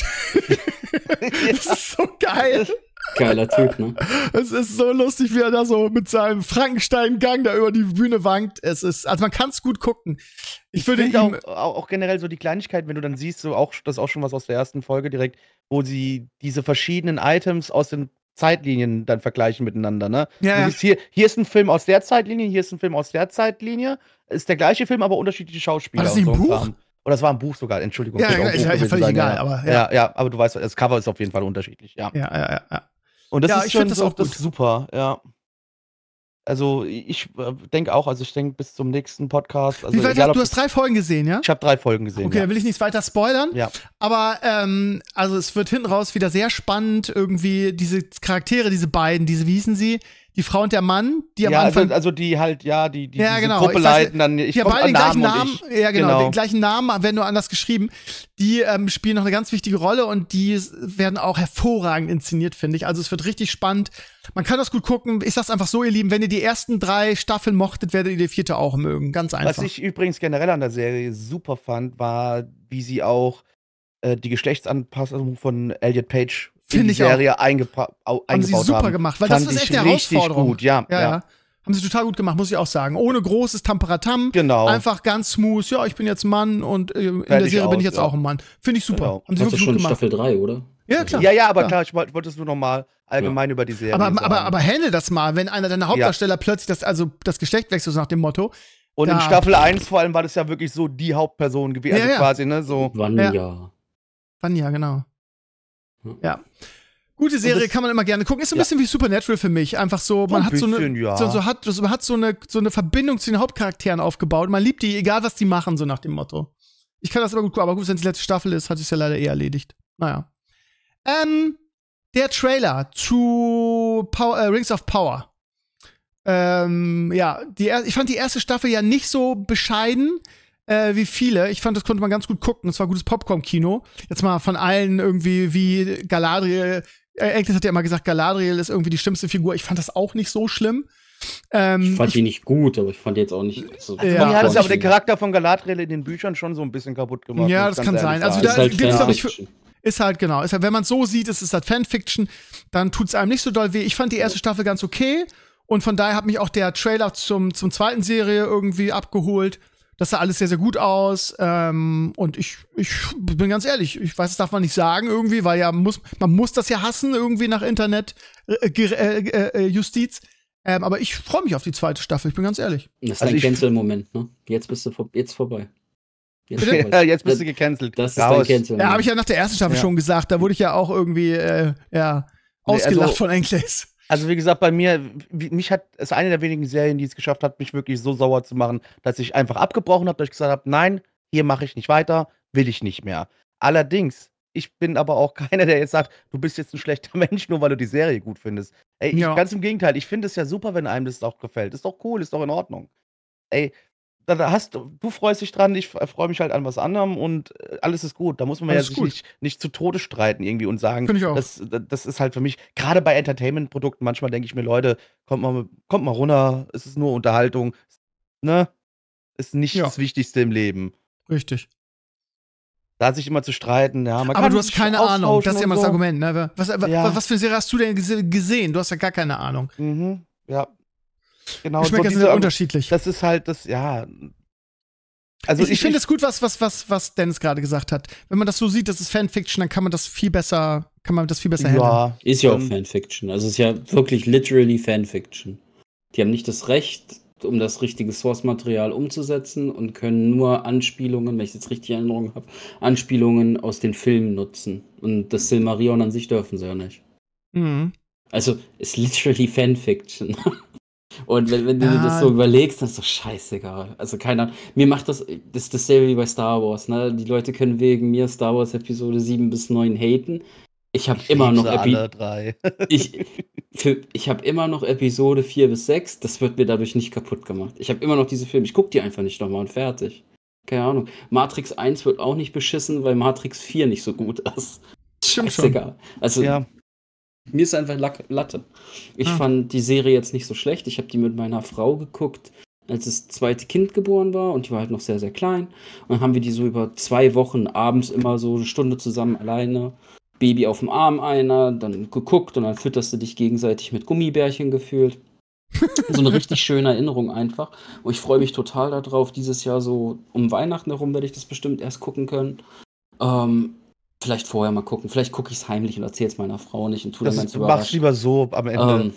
Das ist so geil. Geiler Typ, ne? Es ist so lustig, wie er da so mit seinem Frankenstein-Gang da über die Bühne wankt. Also man kann es gut gucken. Ich würde auch generell so die Kleinigkeiten, wenn du dann siehst, das ist auch schon was aus der ersten Folge direkt, wo sie diese verschiedenen Items aus den Zeitlinien dann vergleichen miteinander, ne? Ja. Hier ist ein Film aus der Zeitlinie, hier ist ein Film aus der Zeitlinie. Ist der gleiche Film, aber unterschiedliche Schauspieler. War das nicht ein Buch? Oder das war ein Buch sogar, Entschuldigung. Ja, ist ja völlig egal, aber ja. Ja, aber du weißt, das Cover ist auf jeden Fall unterschiedlich, ja. Ja. Und das ist ich schon finde das auch gut. Super, ja. Also, ich denke auch, bis zum nächsten Podcast. Also, du hast 3 Folgen gesehen, ja? Ich habe 3 Folgen gesehen. Okay, dann will ich nichts weiter spoilern. Ja. Aber, also es wird hinten raus wieder sehr spannend, irgendwie diese Charaktere, diese beiden, wie hießen sie? Die Frau und der Mann, die am Anfang. Also die halt, die genau. Gruppe leiten, dann die haben beide den gleichen Namen. Ja, genau, den gleichen Namen, werden nur anders geschrieben. Die spielen noch eine ganz wichtige Rolle und die werden auch hervorragend inszeniert, finde ich. Also es wird richtig spannend. Man kann das gut gucken. Ich sag's einfach so, ihr Lieben, wenn ihr die ersten 3 Staffeln mochtet, werdet ihr die 4. auch mögen. Ganz einfach. Was ich übrigens generell an der Serie super fand, war, wie sie auch die Geschlechtsanpassung von Elliot Page in die Serie eingebaut haben. Sie super gemacht, weil das ist echt eine Herausforderung. Gut, ja. Haben sie total gut gemacht, muss ich auch sagen. Ohne großes Tamperatam. Genau. Einfach ganz smooth. Ja, ich bin jetzt Mann und in der Serie bin ich jetzt auch ein Mann. Finde ich super. Genau. Haben sie wirklich schon gut gemacht. Staffel 3, oder? Ja, klar. Ja, aber klar, ich wollte es nur nochmal allgemein über die Serie sagen. Aber handle das mal, wenn einer deiner Hauptdarsteller plötzlich das Geschlecht wechselt, so nach dem Motto. Und in Staffel 1 vor allem war das ja wirklich so die Hauptperson gewesen. Also quasi, ne? So. Vanya, genau. Ja. Gute Serie, kann man immer gerne gucken. Ist so ein bisschen wie Supernatural für mich. Einfach so, man hat so eine Verbindung zu den Hauptcharakteren aufgebaut. Man liebt die, egal was die machen, so nach dem Motto. Ich kann das immer gut gucken, aber gut, wenn es die letzte Staffel ist, hat es ja leider erledigt. Naja. Der Trailer zu Rings of Power. Ich fand die erste Staffel ja nicht so bescheiden wie viele. Ich fand, das konnte man ganz gut gucken. Es war gutes Popcorn-Kino. Jetzt mal von allen irgendwie wie Galadriel. Enkles hat ja immer gesagt, Galadriel ist irgendwie die schlimmste Figur. Ich fand das auch nicht so schlimm. Ich fand die nicht gut, aber ich fand die jetzt auch nicht so. Die hat es aber den Charakter von Galadriel in den Büchern schon so ein bisschen kaputt gemacht. Ja, das kann sein. Also da gibt's, glaube ich, ist halt, wenn man so sieht, ist es halt Fanfiction, dann tut's einem nicht so doll weh. Ich fand die erste Staffel ganz okay und von daher hat mich auch der Trailer zum zweiten Serie irgendwie abgeholt. Das sah alles sehr, sehr gut aus. Und ich bin ganz ehrlich, ich weiß, das darf man nicht sagen irgendwie, weil man muss das ja hassen irgendwie nach Internet Justiz. Aber ich freue mich auf die zweite Staffel, ich bin ganz ehrlich. Das ist ein Cancel-Moment, ne? Jetzt bist du vorbei. Jetzt bist du gecancelt. Das ist dein Cancel-Moment. Ja, habe ich ja nach der ersten Staffel schon gesagt. Da wurde ich ja auch irgendwie ausgelacht von Enkles. Also wie gesagt, bei mir, es eine der wenigen Serien, die es geschafft hat, mich wirklich so sauer zu machen, dass ich einfach abgebrochen habe, dass ich gesagt habe, nein, hier mache ich nicht weiter, will ich nicht mehr. Allerdings, ich bin aber auch keiner, der jetzt sagt, du bist jetzt ein schlechter Mensch, nur weil du die Serie gut findest. Ey, ganz im Gegenteil, ich finde es ja super, wenn einem das auch gefällt. Ist doch cool, ist doch in Ordnung. Ey, du freust dich dran, ich freue mich halt an was anderem und alles ist gut. Da muss man sich nicht zu Tode streiten irgendwie und sagen, das ist halt für mich, gerade bei Entertainment-Produkten, manchmal denke ich mir, Leute, kommt mal runter, es ist nur Unterhaltung, ne? Ist nicht das Wichtigste im Leben. Richtig. Da sich immer zu streiten, ja. Aber du hast keine Ahnung, das ist ja immer das Argument, ne? Was für eine Serie hast du denn gesehen? Du hast ja gar keine Ahnung. Ja. Genau, Geschmäcker sind unterschiedlich. Das ist halt das, ja. Also ich finde es gut, was Dennis gerade gesagt hat. Wenn man das so sieht, das ist Fanfiction, dann kann man das viel besser handeln. Ja, ist ja auch Fanfiction. Also es ist ja wirklich literally Fanfiction. Die haben nicht das Recht, um das richtige Source-Material umzusetzen und können nur Anspielungen, wenn ich jetzt richtig in Erinnerung habe, Anspielungen aus den Filmen nutzen. Und das Silmarillion an sich dürfen sie ja nicht. Mhm. Also, ist literally Fanfiction. Und wenn du dir das so überlegst, dann ist doch scheißegal. Also, keine Ahnung. Mir macht das ist dasselbe wie bei Star Wars, ne? Die Leute können wegen mir Star Wars Episode 7 bis 9 haten. Ich habe immer noch alle 3. ich habe immer noch Episode 4 bis 6, das wird mir dadurch nicht kaputt gemacht. Ich habe immer noch diese Filme, ich gucke die einfach nicht nochmal und fertig. Keine Ahnung. Matrix 1 wird auch nicht beschissen, weil Matrix 4 nicht so gut ist. Scheißegal. Also, mir ist einfach Latte. Ich fand die Serie jetzt nicht so schlecht. Ich habe die mit meiner Frau geguckt, als das zweite Kind geboren war und die war halt noch sehr, sehr klein. Und dann haben wir die so über 2 Wochen abends immer so eine Stunde zusammen alleine. Baby auf dem Arm einer, dann geguckt und dann fütterst du dich gegenseitig mit Gummibärchen gefühlt. So eine richtig schöne Erinnerung einfach. Und ich freue mich total darauf. Dieses Jahr so um Weihnachten herum werde ich das bestimmt erst gucken können. Vielleicht vorher mal gucken. Vielleicht gucke ich es heimlich und erzähle es meiner Frau nicht und tue dann ganz überrascht. Mach's lieber so am Ende.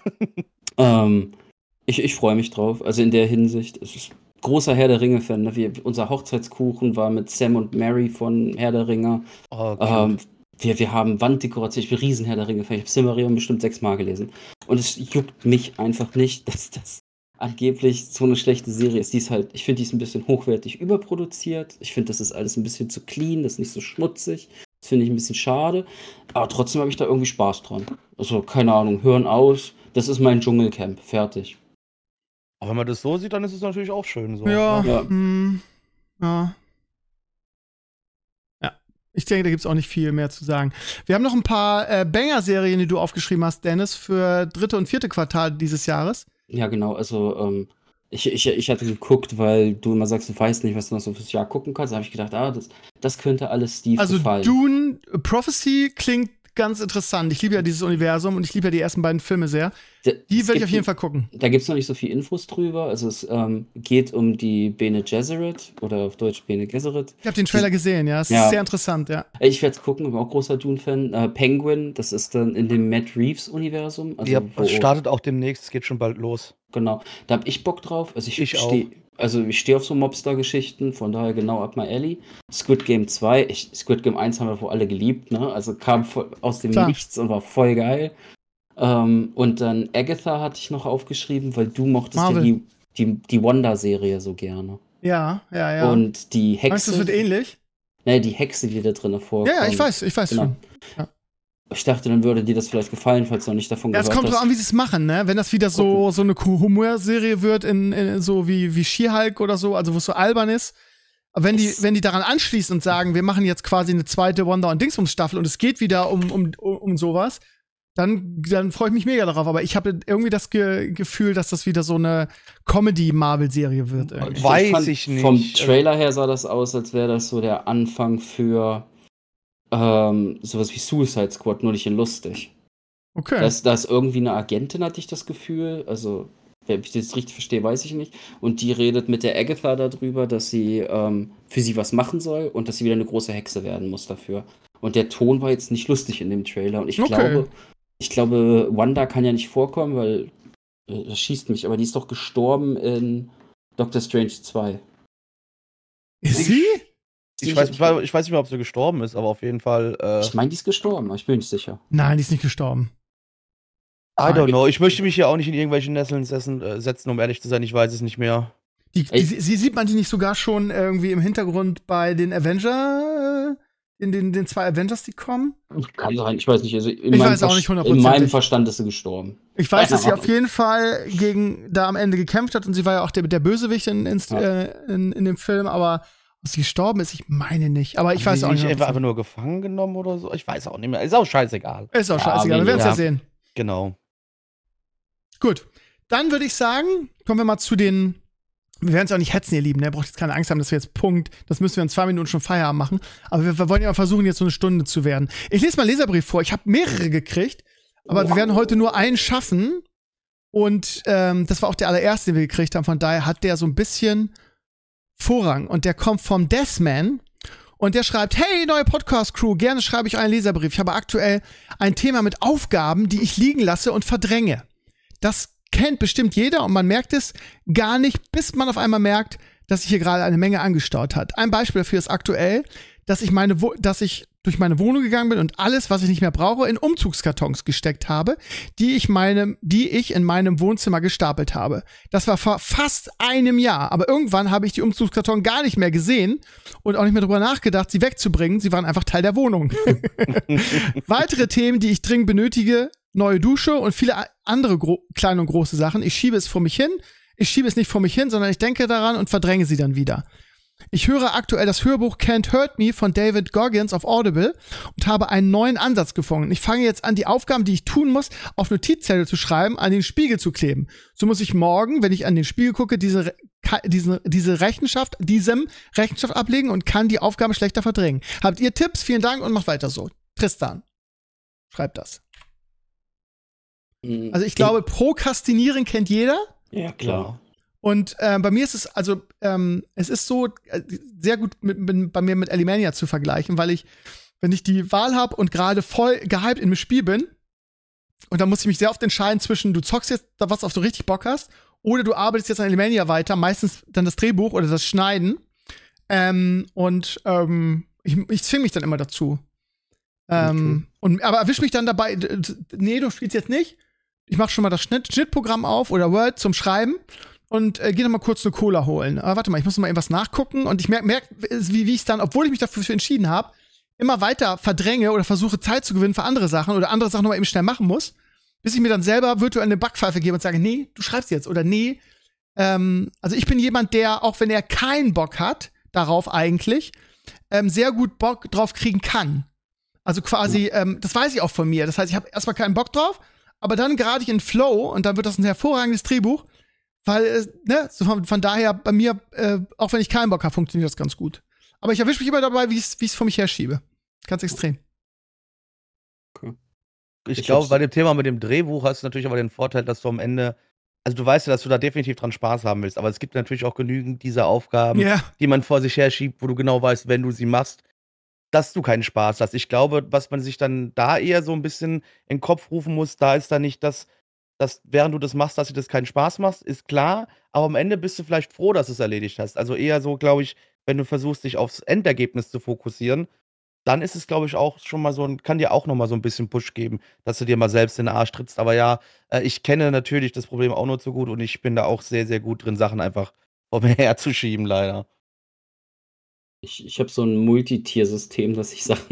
Ich freue mich drauf. Also in der Hinsicht. Es ist großer Herr der Ringe-Fan. Ne? Unser Hochzeitskuchen war mit Sam und Mary von Herr der Ringe. Okay. Wir haben Wanddekoration. Ich bin riesen Herr der Ringe-Fan. Ich habe Silmarillion bestimmt 6-mal gelesen. Und es juckt mich einfach nicht, dass das angeblich so eine schlechte Serie ist. Ich finde, die ist ein bisschen hochwertig überproduziert. Ich finde, das ist alles ein bisschen zu clean, das ist nicht so schmutzig. Das finde ich ein bisschen schade. Aber trotzdem habe ich da irgendwie Spaß dran. Also, keine Ahnung, hören aus. Das ist mein Dschungelcamp. Fertig. Aber wenn man das so sieht, dann ist es natürlich auch schön so. Ja. Ne? Ja. Ich denke, da gibt es auch nicht viel mehr zu sagen. Wir haben noch ein paar Banger-Serien, die du aufgeschrieben hast, Dennis, für 3. und 4. Quartal dieses Jahres. Ja, genau. Also, ich hatte geguckt, weil du immer sagst, du weißt nicht, was du noch so fürs Jahr gucken kannst. Da habe ich gedacht, das könnte alles Steve gefallen. Also, Dune Prophecy klingt ganz interessant. Ich liebe ja dieses Universum und ich liebe ja die ersten beiden Filme sehr. Die werde ich auf jeden Fall gucken. Da gibt es noch nicht so viel Infos drüber. Also es geht um die Bene Gesserit oder auf Deutsch Bene Gesserit. Ich habe den Trailer gesehen, ja. Es ist sehr interessant, ja. Ich werde es gucken, ich bin auch großer Dune-Fan. Penguin, das ist dann in dem Matt Reeves-Universum. Also ja, es startet auch demnächst, es geht schon bald los. Genau, da habe ich Bock drauf. Also ich stehe auf so Mobster-Geschichten, von daher genau up my alley. Squid Game 2, Squid Game 1 haben wir wohl alle geliebt, ne? Also kam aus dem Nichts und war voll geil. Und dann Agatha hatte ich noch aufgeschrieben, weil du mochtest ja die Wanda-Serie so gerne. Ja. Und die Hexe. Meinst du, das wird ähnlich? Ne, die Hexe, die da drin vorkommt. Ja, ich weiß genau. Schon. Ja. Ich dachte, dann würde dir das vielleicht gefallen, falls du noch nicht davon gehört hast. Ja, es kommt drauf an, wie sie es machen, ne? Wenn das wieder so eine Humor-Serie wird, in so wie She-Hulk oder so, also wo es so albern ist. Wenn die daran anschließen und sagen, wir machen jetzt quasi eine zweite Wonder- und Dingsbums-Staffel und es geht wieder um sowas, dann freue ich mich mega darauf. Aber ich habe irgendwie das Gefühl, dass das wieder so eine Comedy-Marvel-Serie wird. Weiß ich nicht. Vom Trailer her sah das aus, als wäre das so der Anfang für sowas wie Suicide Squad, nur nicht in lustig. Okay. Da ist irgendwie eine Agentin, hatte ich das Gefühl. Also, wenn ich das richtig verstehe, weiß ich nicht. Und die redet mit der Agatha darüber, dass sie für sie was machen soll und dass sie wieder eine große Hexe werden muss dafür. Und der Ton war jetzt nicht lustig in dem Trailer. Und ich glaube, Wanda kann ja nicht vorkommen, weil das schießt mich, aber die ist doch gestorben in Doctor Strange 2. Ist sie? Ich weiß nicht mehr, ob sie gestorben ist, aber auf jeden Fall. Ich meine, die ist gestorben, aber ich bin nicht sicher. Nein, die ist nicht gestorben. I don't know. Ich möchte mich hier auch nicht in irgendwelche Nesseln setzen, um ehrlich zu sein. Ich weiß es nicht mehr. Sieht man die nicht sogar schon irgendwie im Hintergrund bei den Avengers, in den 2 Avengers, die kommen? Kann sein, ich weiß nicht. Also ich weiß auch nicht 100%. In meinem Verstand ist sie gestorben. Ich weiß, dass sie auf jeden Fall da am Ende gekämpft hat und sie war ja auch der Bösewicht in dem Film, aber dass sie gestorben ist, ich meine nicht. Aber ich weiß auch nicht. Einfach nur gefangen genommen oder so? Ich weiß auch nicht mehr. Ist auch scheißegal. Ist auch scheißegal. Wir werden es ja sehen. Genau. Gut. Dann würde ich sagen, kommen wir mal zu den. Wir werden es auch nicht hetzen, ihr Lieben. Ihr braucht jetzt keine Angst haben, dass wir jetzt das müssen wir in 2 Minuten schon Feierabend machen. Aber wir wollen ja mal versuchen, jetzt so eine Stunde zu werden. Ich lese mal einen Leserbrief vor. Ich habe mehrere gekriegt, aber wir werden heute nur einen schaffen. Und das war auch der allererste, den wir gekriegt haben. Von daher hat der so ein bisschen Vorrang. Und der kommt vom Deathman. Und der schreibt, hey, neue Podcast-Crew, gerne schreibe ich einen Leserbrief. Ich habe aktuell ein Thema mit Aufgaben, die ich liegen lasse und verdränge. Das kennt bestimmt jeder und man merkt es gar nicht, bis man auf einmal merkt, dass sich hier gerade eine Menge angestaut hat. Ein Beispiel dafür ist aktuell, dass ich durch meine Wohnung gegangen bin und alles, was ich nicht mehr brauche, in Umzugskartons gesteckt habe, die ich in meinem Wohnzimmer gestapelt habe. Das war vor fast einem Jahr, aber irgendwann habe ich die Umzugskartons gar nicht mehr gesehen und auch nicht mehr darüber nachgedacht, sie wegzubringen. Sie waren einfach Teil der Wohnung. Weitere Themen, die ich dringend benötige: neue Dusche und viele andere kleine und große Sachen. Ich schiebe es vor mich hin. Ich schiebe es nicht vor mich hin, sondern ich denke daran und verdränge sie dann wieder. Ich höre aktuell das Hörbuch Can't Hurt Me von David Goggins auf Audible und habe einen neuen Ansatz gefunden. Ich fange jetzt an, die Aufgaben, die ich tun muss, auf Notizzettel zu schreiben, an den Spiegel zu kleben. So muss ich morgen, wenn ich an den Spiegel gucke, diesem Rechenschaft ablegen und kann die Aufgaben schlechter verdrängen. Habt ihr Tipps? Vielen Dank und macht weiter so. Tristan, schreibt das. Also ich glaube, Prokrastinieren kennt jeder. Ja, klar. Und bei mir ist es, es ist so sehr gut bei mir mit Alimania zu vergleichen, weil wenn ich die Wahl habe und gerade voll gehypt in dem Spiel bin, und dann muss ich mich sehr oft entscheiden zwischen, du zockst jetzt da was, auf du richtig Bock hast, oder du arbeitest jetzt an Alimania weiter, meistens dann das Drehbuch oder das Schneiden. Ich zwinge mich dann immer dazu. Aber erwisch mich dann dabei, nee, du spielst jetzt nicht. Ich mache schon mal das Schnittprogramm auf oder Word zum Schreiben und gehe noch mal kurz eine Cola holen. Aber warte mal, ich muss noch mal irgendwas nachgucken und ich merk wie ich es dann, obwohl ich mich dafür entschieden habe, immer weiter verdränge oder versuche Zeit zu gewinnen für andere Sachen oder andere Sachen noch mal eben schnell machen muss, bis ich mir dann selber virtuell eine Backpfeife gebe und sage, nee, du schreibst jetzt oder nee. Also ich bin jemand, der, auch wenn er keinen Bock hat darauf eigentlich, sehr gut Bock drauf kriegen kann. Also quasi, das weiß ich auch von mir. Das heißt, ich habe erstmal keinen Bock drauf, aber dann gerate ich in Flow und dann wird das ein hervorragendes Drehbuch, weil, so von daher bei mir, auch wenn ich keinen Bock habe, funktioniert das ganz gut. Aber ich erwische mich immer dabei, wie ich es vor mich herschiebe. Ganz extrem. Okay. Ich glaube, bei dem Thema mit dem Drehbuch hast du natürlich aber den Vorteil, dass du am Ende, also du weißt ja, dass du da definitiv dran Spaß haben willst, aber es gibt natürlich auch genügend dieser Aufgaben, die man vor sich herschiebt, wo du genau weißt, wenn du sie machst, dass du keinen Spaß hast. Ich glaube, was man sich dann da eher so ein bisschen in den Kopf rufen muss, da ist dann nicht dass während du das machst, dass dir das keinen Spaß macht, ist klar, aber am Ende bist du vielleicht froh, dass du es erledigt hast. Also eher so, glaube ich, wenn du versuchst, dich aufs Endergebnis zu fokussieren, dann ist es, glaube ich, auch schon mal kann dir auch noch mal so ein bisschen Push geben, dass du dir mal selbst in den Arsch trittst. Aber ja, ich kenne natürlich das Problem auch nur zu gut und ich bin da auch sehr, sehr gut drin, Sachen einfach vor mir herzuschieben, leider. Ich habe so ein Multitier-System, dass ich Sachen